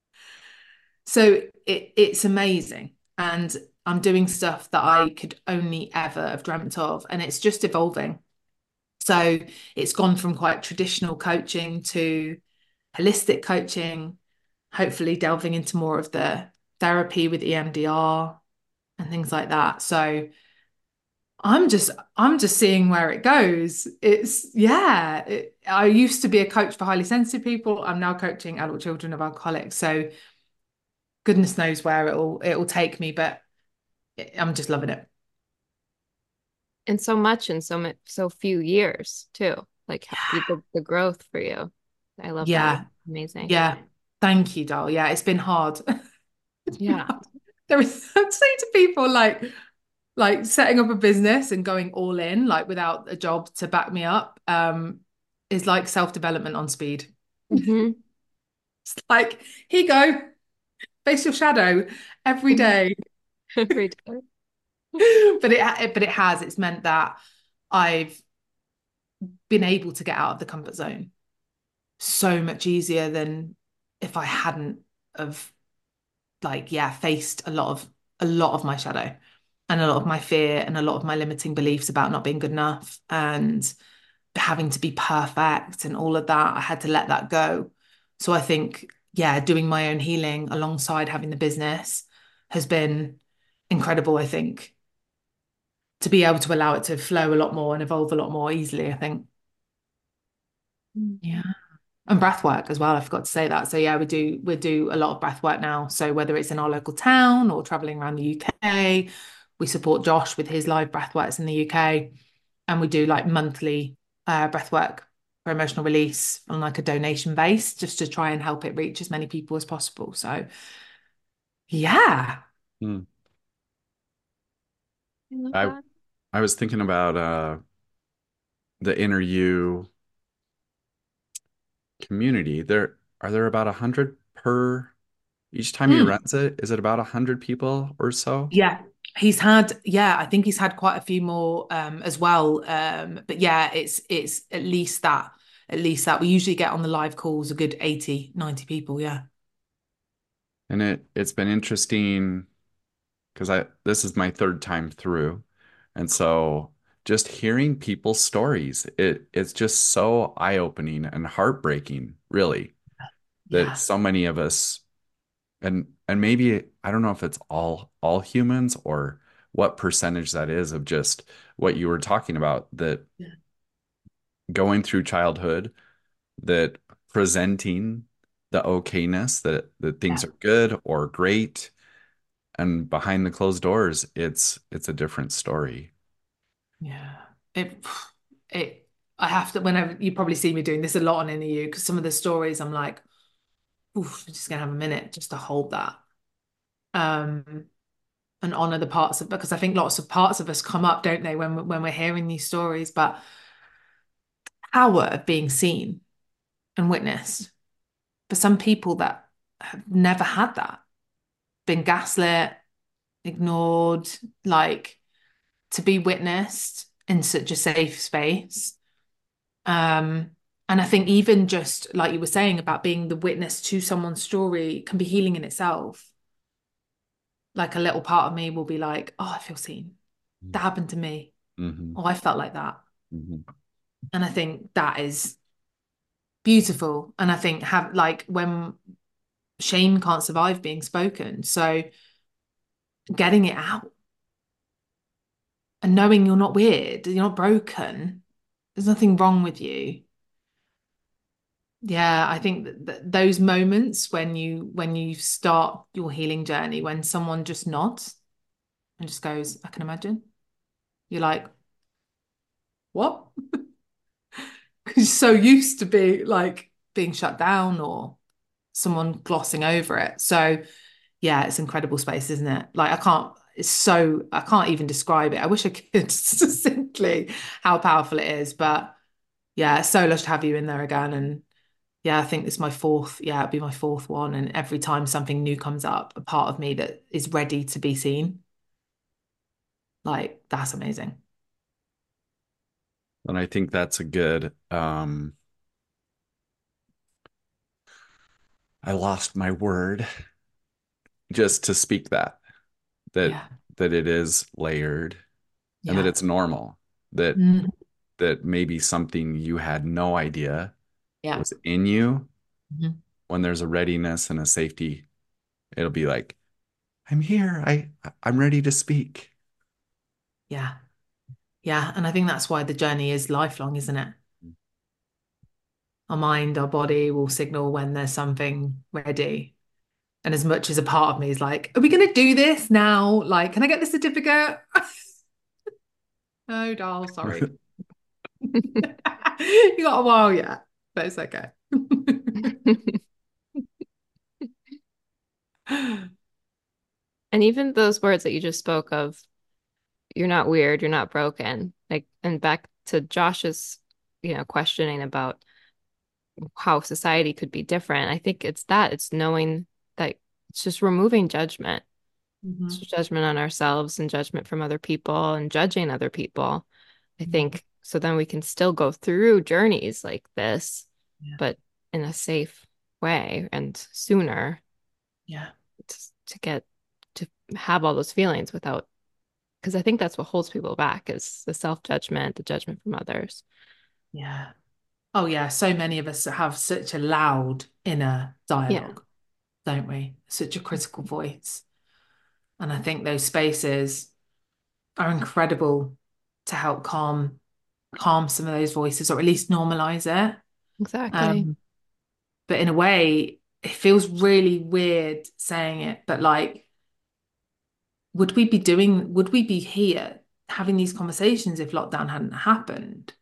So it's amazing. And I'm doing stuff that I could only ever have dreamt of. And it's just evolving. So it's gone from quite traditional coaching to holistic coaching, hopefully delving into more of the therapy with EMDR and things like that. So I'm just seeing where it goes. It's yeah. I used to be a coach for highly sensitive people. I'm now coaching adult children of alcoholics. So goodness knows where it'll take me, but I'm just loving it. And so much in so few years too. Like the growth for you. I love that. Yeah, Amazing. yeah. Thank you, doll. Yeah, it's been hard. It's been Yeah. hard. There is I'm saying to people like setting up a business and going all in, like without a job to back me up, is like self-development on speed. Hmm. It's like, here you go, face your shadow every day. Every time. It's meant that I've been able to get out of the comfort zone so much easier than if I hadn't of like yeah faced a lot of my shadow and a lot of my fear and a lot of my limiting beliefs about not being good enough and having to be perfect and all of that. I had to let that go. So I think yeah, doing my own healing alongside having the business has been incredible, I think, to be able to allow it to flow a lot more and evolve a lot more easily, I think. Yeah. And breath work as well. I forgot to say that. So yeah, we do a lot of breath work now. So whether it's in our local town or traveling around the UK, we support Josh with his live breathworks in the UK, and we do like monthly breathwork for emotional release on like a donation base, just to try and help it reach as many people as possible. So yeah, Hmm. I love I that. I was thinking about the Inner You community. There about 100 per each time he mm, runs it? Is it about 100 people or so? yeah. Yeah, I think he's had quite a few more as well. But yeah, it's at least that we usually get on the live calls a good 80, 90 people. Yeah. And it's been interesting because I this is my third time through. And so just hearing people's stories, it's just so eye-opening and heartbreaking, really, that Yeah. so many of us and maybe I don't know if it's all humans or what percentage that is of just what you were talking about, that Yeah. going through childhood, that presenting the okayness that things Yeah. are good or great, and behind the closed doors it's a different story. Yeah. It, it, I have to, whenever you probably see me doing this a lot on NEU, because some of the stories I'm like, oof, I'm just gonna have a minute just to hold that. Um, and honor the parts of, because I think lots of parts of us come up, don't they, when we're hearing these stories, but power of being seen and witnessed for some people that have never had that, been gaslit, ignored, like to be witnessed in such a safe space. Um, and I think even just like you were saying about being the witness to someone's story can be healing in itself. Like a little part of me will be like, oh, I feel seen. That happened to me. Hmm. Oh, I felt like that. Hmm. And I think that is beautiful. And I think have like when shame can't survive being spoken. So getting it out and knowing you're not weird, you're not broken, there's nothing wrong with you. Yeah, I think that those moments when you start your healing journey, when someone just nods and just goes, I can imagine, you're like, what? Because you're so used to be like being shut down or someone glossing over it. So yeah, it's incredible space, isn't it? Like I can't even describe it. I wish I could succinctly how powerful it is, but yeah, it's so lush to have you in there again. And yeah, I think it's my fourth, yeah, it'd be my fourth one. And every time something new comes up, a part of me that is ready to be seen, like that's amazing. And I think that's a good I lost my word just to speak that Yeah. that it is layered and that Yeah. it's normal, that Mhm. that maybe something you had no idea Yeah. was in you. Mhm. When there's a readiness and a safety, it'll be like, I'm here. I'm ready to speak. Yeah. Yeah. And I think that's why the journey is lifelong, isn't it? Our mind, our body will signal when there's something ready. And as much as a part of me is like, are we going to do this now? Like, can I get the certificate? No, doll, sorry. You got a while yet, but it's okay. And even those words that you just spoke of, you're not weird, you're not broken. Like, and back to Josh's, questioning about how society could be different. I think it's knowing that it's just removing judgment. It's Mhm. just judgment on ourselves and judgment from other people and judging other people. I Mhm. think so then we can still go through journeys like this, Yeah. but in a safe way and sooner Yeah. to get to have all those feelings without, because I think that's what holds people back is the self-judgment, the judgment from others. Yeah. Oh, yeah. So many of us have such a loud inner Yeah, dialogue, don't we? Such a critical voice. And I think those spaces are incredible to help calm some of those voices or at least normalize it. exactly. Um, but in a way, it feels really weird saying it, but like would we be here having these conversations if lockdown hadn't happened?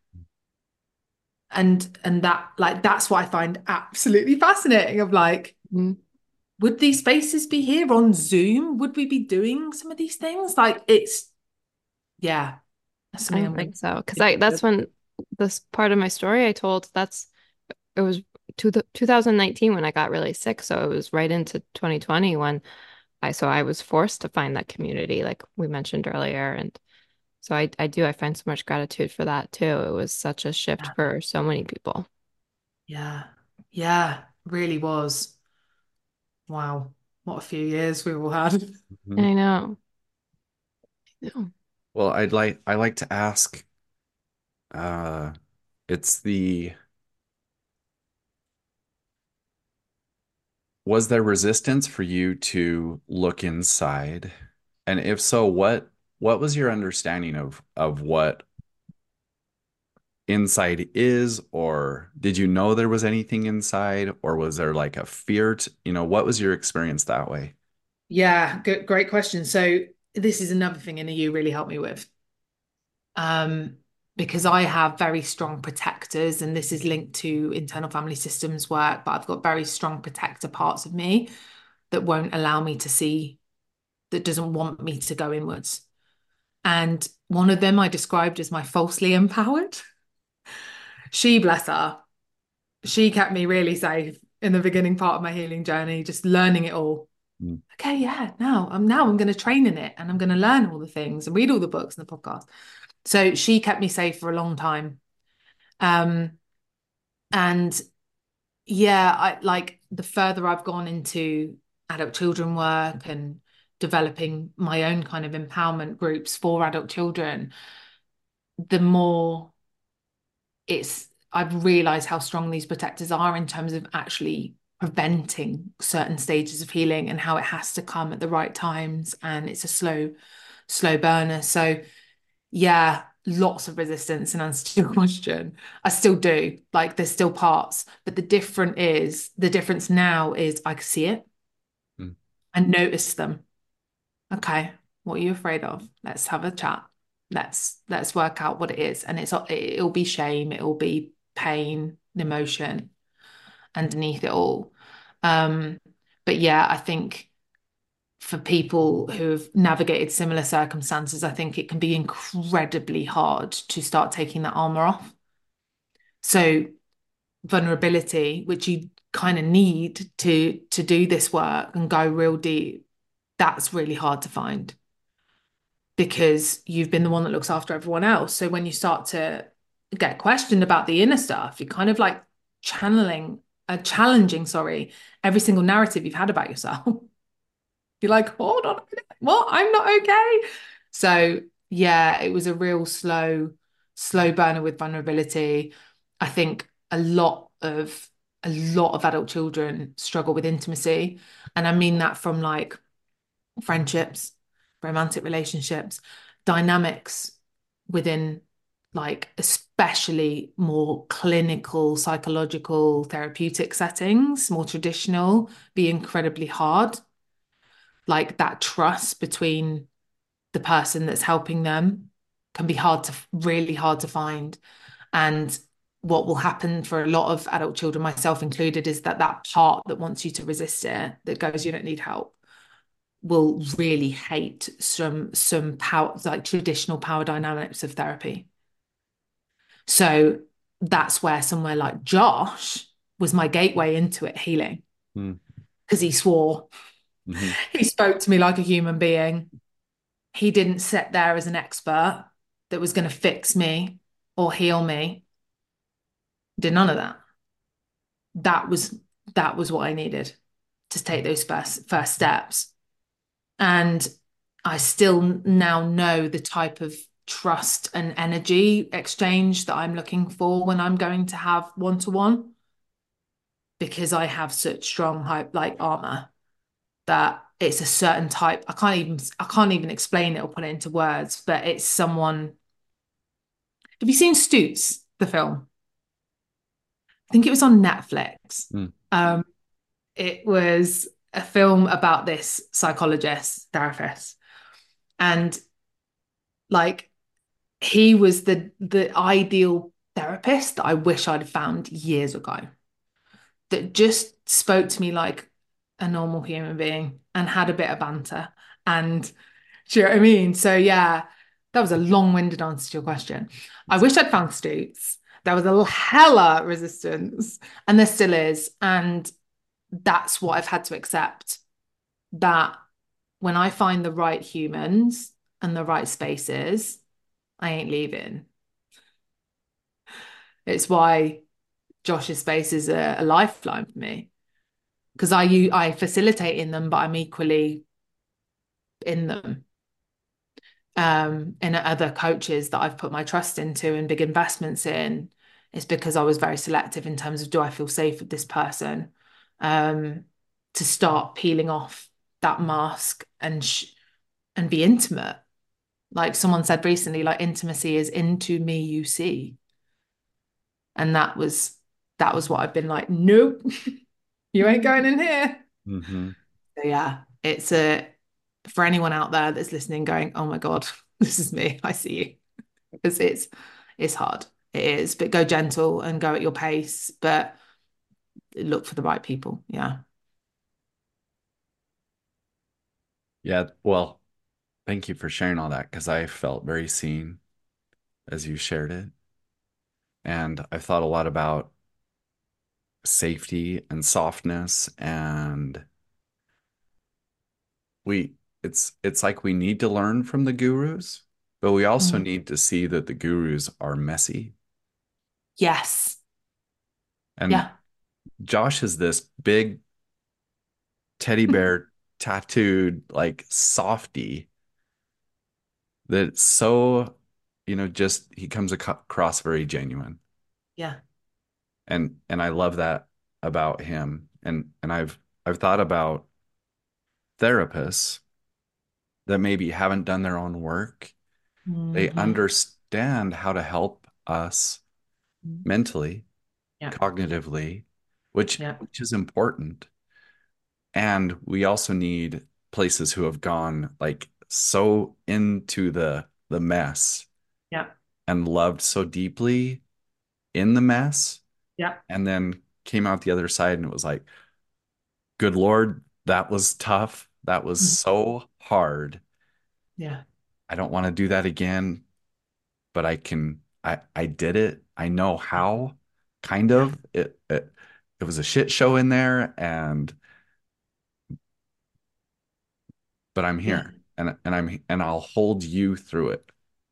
And that, like, that's what I find absolutely fascinating of like, Mm. would these spaces be here on Zoom? Would we be doing some of these things? Like yeah, that's I something don't I'm going think so. Because to that's when this part of my story I told, it was 2019 when I got really sick. So it was right into 2020 when I was forced to find that community, like we mentioned earlier. And so I find so much gratitude for that too. It was such a shift yeah, for so many people. yeah, yeah, really was. Wow, what a few years we all had. Mhm. I know. Yeah. Well, I like to ask, uh, it's the was there resistance for you to look inside? And if so, what was your understanding of what inside is, or did you know there was anything inside, or was there like a fear what was your experience that way? Yeah, good, great question. So this is another thing Inna you really helped me with. Um, because I have very strong protectors, and this is linked to internal family systems work, but I've got very strong protector parts of me that won't allow me to see, that doesn't want me to go inwards. And one of them I described as my falsely empowered. She, bless her, she kept me really safe in the beginning part of my healing journey, just learning it all. Mm. Okay, yeah, now I'm going to train in it and I'm going to learn all the things and read all the books and the podcast. So she kept me safe for a long time. Um, and yeah, I like the further I've gone into adult children work and developing my own kind of empowerment groups for adult children, the more I've realized how strong these protectors are in terms of actually preventing certain stages of healing and how it has to come at the right times. And it's a slow burner. So yeah, lots of resistance in answer to your question. I still do. Like there's still parts, but the difference now is I can see it Mm. and notice them. Okay, what are you afraid of? Let's have a chat. Let's work out what it is. And it'll be shame, it'll be pain, emotion underneath it all. Um, but yeah, I think for people who have navigated similar circumstances, I think it can be incredibly hard to start taking that armor off. So vulnerability, which you kind of need to do this work and go real deep, that's really hard to find because you've been the one that looks after everyone else. So when you start to get questioned about the inner stuff, you're kind of like challenging, sorry, every single narrative you've had about yourself. You're like, hold on a minute, what? I'm not okay. So yeah, it was a real slow burner with vulnerability. I think a lot of adult children struggle with intimacy. And I mean that from like friendships, romantic relationships, dynamics within like especially more clinical, psychological, therapeutic settings, more traditional, be incredibly hard. Like that trust between the person that's helping them can be really hard to find. And what will happen for a lot of adult children, myself included, is that part that wants you to resist it, that goes, you don't need help, will really hate some power, like traditional power dynamics of therapy. So that's where somewhere like Josh was my gateway into it healing Mm. because he swore, Hmm. he spoke to me like a human being. He didn't sit there as an expert that was going to fix me or heal me. Did none of that. That was that was what I needed to take those first steps. And I still now know the type of trust and energy exchange that I'm looking for when I'm going to have one-to-one because I have such strong hype like armor that it's a certain type. I can't even explain it or put it into words, but it's someone. Have you seen Stoots, the film? I think it was on Netflix. Mm. Um, it was a film about this psychologist, therapist, And like he was the ideal therapist that I wish I'd found years ago, that just spoke to me like a normal human being and had a bit of banter. And do you know what I mean? So yeah, that was a long-winded answer to your question. I wish I'd found Stoots. There was a hella resistance, and there still is. And that's what I've had to accept, that when I find the right humans and the right spaces, I ain't leaving. It's why Josh's space is a lifeline for me, because I facilitate in them, but I'm equally in them. In other coaches that I've put my trust into and big investments in, it's because I was very selective in terms of, do I feel safe with this person? Um, to start peeling off that mask and be intimate. Like someone said recently, like intimacy is into me you see. And that was what I've been like, nope, you ain't going in here. Mm-hmm. So yeah, it's a for anyone out there that's listening, going, oh my God, this is me. I see you. Because it's hard. It is, but go gentle and go at your pace, but look for the right people. Yeah. Yeah, well, thank you for sharing all that because I felt very seen as you shared it. And I've thought a lot about safety and softness and we it's like we need to learn from the gurus, but we also Mm. need to see that the gurus are messy. Yes. And Yeah. Josh is this big teddy bear tattooed like softy that's so, just he comes across very genuine. Yeah. And I love that about him. And I've thought about therapists that maybe haven't done their own work. They Hmm. understand how to help us mentally, Yeah. cognitively, which Yeah. which is important. And we also need places who have gone like so into the mess Yeah. and loved so deeply in the mess Yeah. and then came out the other side and it was like, good Lord, that was tough. That was Mhm. so hard. Yeah. I don't want to do that again, but I did it. I know how, kind Yeah. of. It was a shit show in there and but I'm Yeah. here and I'll hold you through it.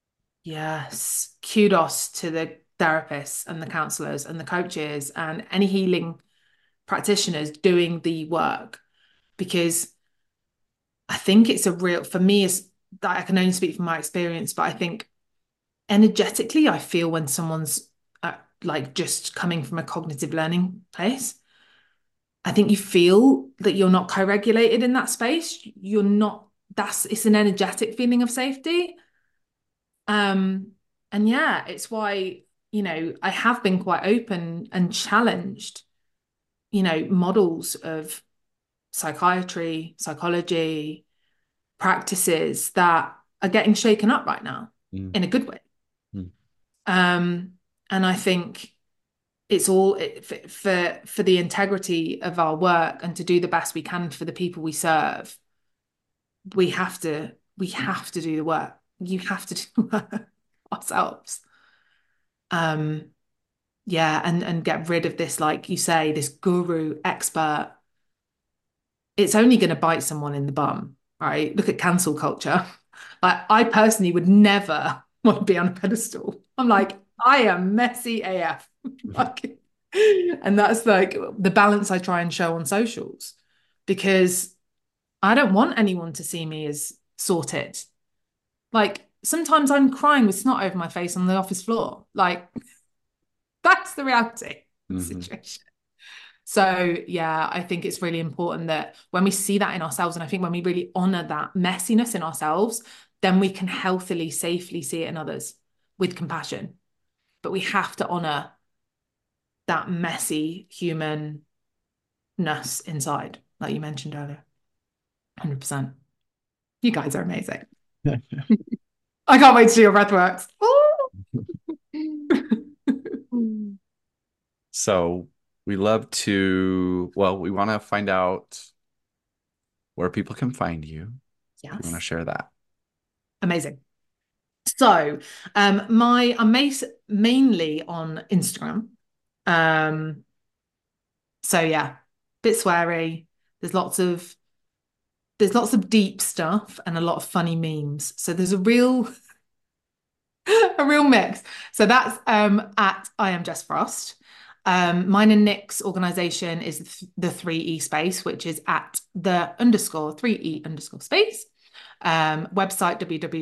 Yes. Kudos to the therapists and the counselors and the coaches and any healing practitioners doing the work, because I think it's a real, for me, is that I can only speak from my experience, but I think energetically, I feel when someone's like just coming from a cognitive learning place, I think you feel that you're not co-regulated in that space. You're not, it's an energetic feeling of safety. Um, and yeah, it's why, I have been quite open and challenged, models of psychiatry, psychology, practices that are getting shaken up right now Mm, in a good way. mm, Um, and I think it's all for the integrity of our work and to do the best we can for the people we serve. We have to do the work. You have to do the work ourselves. Um, yeah, and get rid of this, like you say, this guru expert. It's only going to bite someone in the bum, right? Look at cancel culture. Like, I personally would never want to be on a pedestal. I'm like, I am messy AF. Like, and that's like the balance I try and show on socials, because I don't want anyone to see me as sorted. Like, sometimes I'm crying with snot over my face on the office floor. Like, that's the reality of the mhm. situation. So, yeah, I think it's really important that when we see that in ourselves, and I think when we really honor that messiness in ourselves, then we can healthily, safely see it in others with compassion. But we have to honor that messy humanness inside, like you mentioned earlier. 100%. You guys are amazing. I can't wait to do your breathworks. So we love to, well, we want to find out where people can find you. Yes. You want to share that? Amazing. So I'm mainly on Instagram. So yeah, bit sweary. There's lots of deep stuff and a lot of funny memes. So there's a real mix. So that's at I am Jess Frost. Mine and Nick's organization is the 3E space, which is at the _3E_space. Website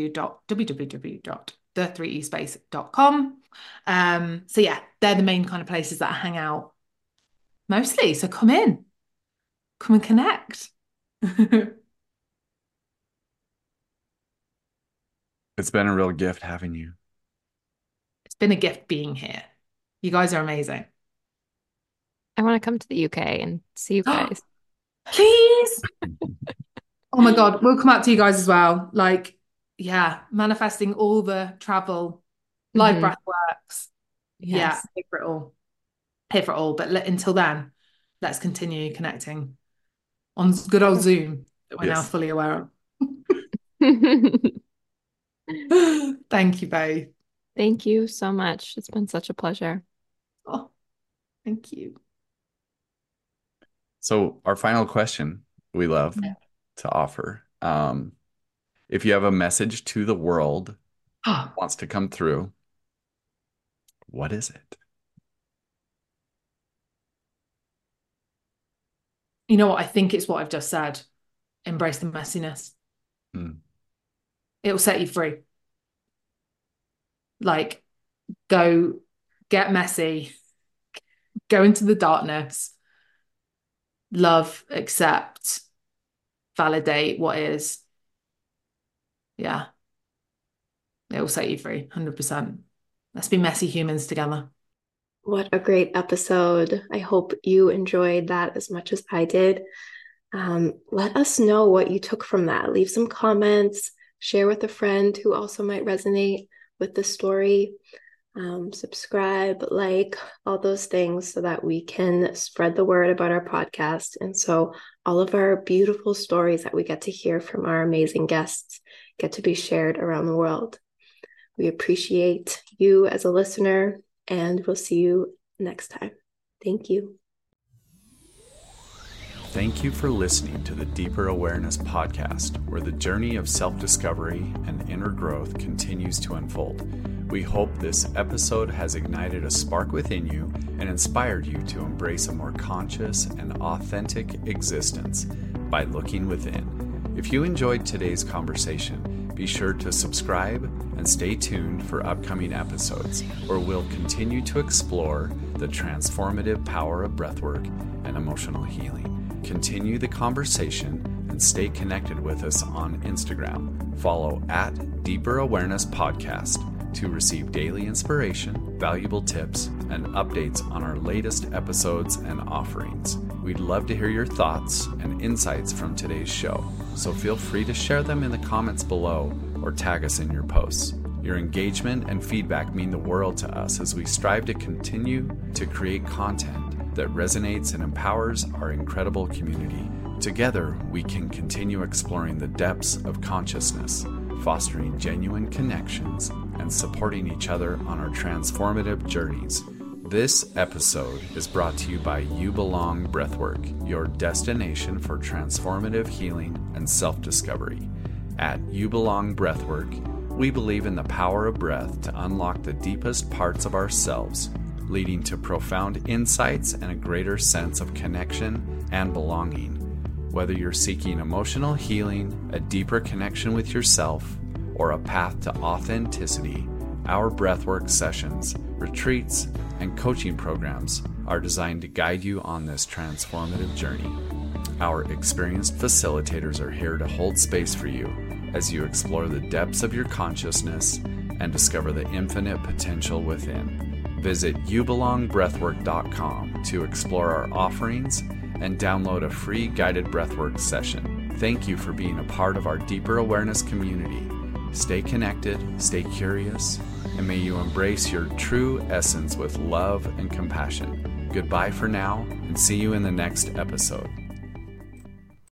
www.the3espace.com. So yeah, they're the main kind of places that I hang out mostly. So come and connect. It's been a real gift having you. It's been a gift being here. You guys are amazing. I want to come to the UK and see you guys. Please. Oh my God, we'll come out to you guys as well. Like, yeah, manifesting all the travel, live breath works. Yeah, here for it all. Here for it all. But until then, let's continue connecting on good old Zoom that we're now fully aware of. Thank you both. Thank you so much. It's been such a pleasure. Oh, thank you. So our final question we love to offer. If you have a message to the world wants to come through, what is it? You know what? I think it's what I've just said. Embrace the messiness. It will set you free. Like, go get messy, go into the darkness, love, accept, validate what is. Yeah. It will set you free, 100%. Let's be messy humans together. What a great episode. I hope you enjoyed that as much as I did. Let us know what you took from that. Leave some comments, share with a friend who also might resonate with the story. Subscribe, like, all those things so that we can spread the word about our podcast. And so all of our beautiful stories that we get to hear from our amazing guests get to be shared around the world. We appreciate you as a listener, and we'll see you next time. Thank you. Thank you for listening to the Deeper Awareness podcast, where the journey of self-discovery and inner growth continues to unfold. We hope this episode has ignited a spark within you and inspired you to embrace a more conscious and authentic existence by looking within. If you enjoyed today's conversation, be sure to subscribe and stay tuned for upcoming episodes, where we'll continue to explore the transformative power of breathwork and emotional healing. Continue the conversation and stay connected with us on Instagram. Follow at Deeper Awareness Podcast to receive daily inspiration, valuable tips, and updates on our latest episodes and offerings. We'd love to hear your thoughts and insights from today's show, so feel free to share them in the comments below or tag us in your posts. Your engagement and feedback mean the world to us as we strive to continue to create content that resonates and empowers our incredible community. Together, we can continue exploring the depths of consciousness, fostering genuine connections, and supporting each other on our transformative journeys. This episode is brought to you by You Belong Breathwork, your destination for transformative healing and self-discovery. At You Belong Breathwork, we believe in the power of breath to unlock the deepest parts of ourselves, leading to profound insights and a greater sense of connection and belonging. Whether you're seeking emotional healing, a deeper connection with yourself, or a path to authenticity, our breathwork sessions, retreats, and coaching programs are designed to guide you on this transformative journey. Our experienced facilitators are here to hold space for you as you explore the depths of your consciousness and discover the infinite potential within. Visit youbelongbreathwork.com to explore our offerings and download a free guided breathwork session. Thank you for being a part of our Deeper Awareness community. Stay connected, stay curious, and may you embrace your true essence with love and compassion. Goodbye for now, and see you in the next episode.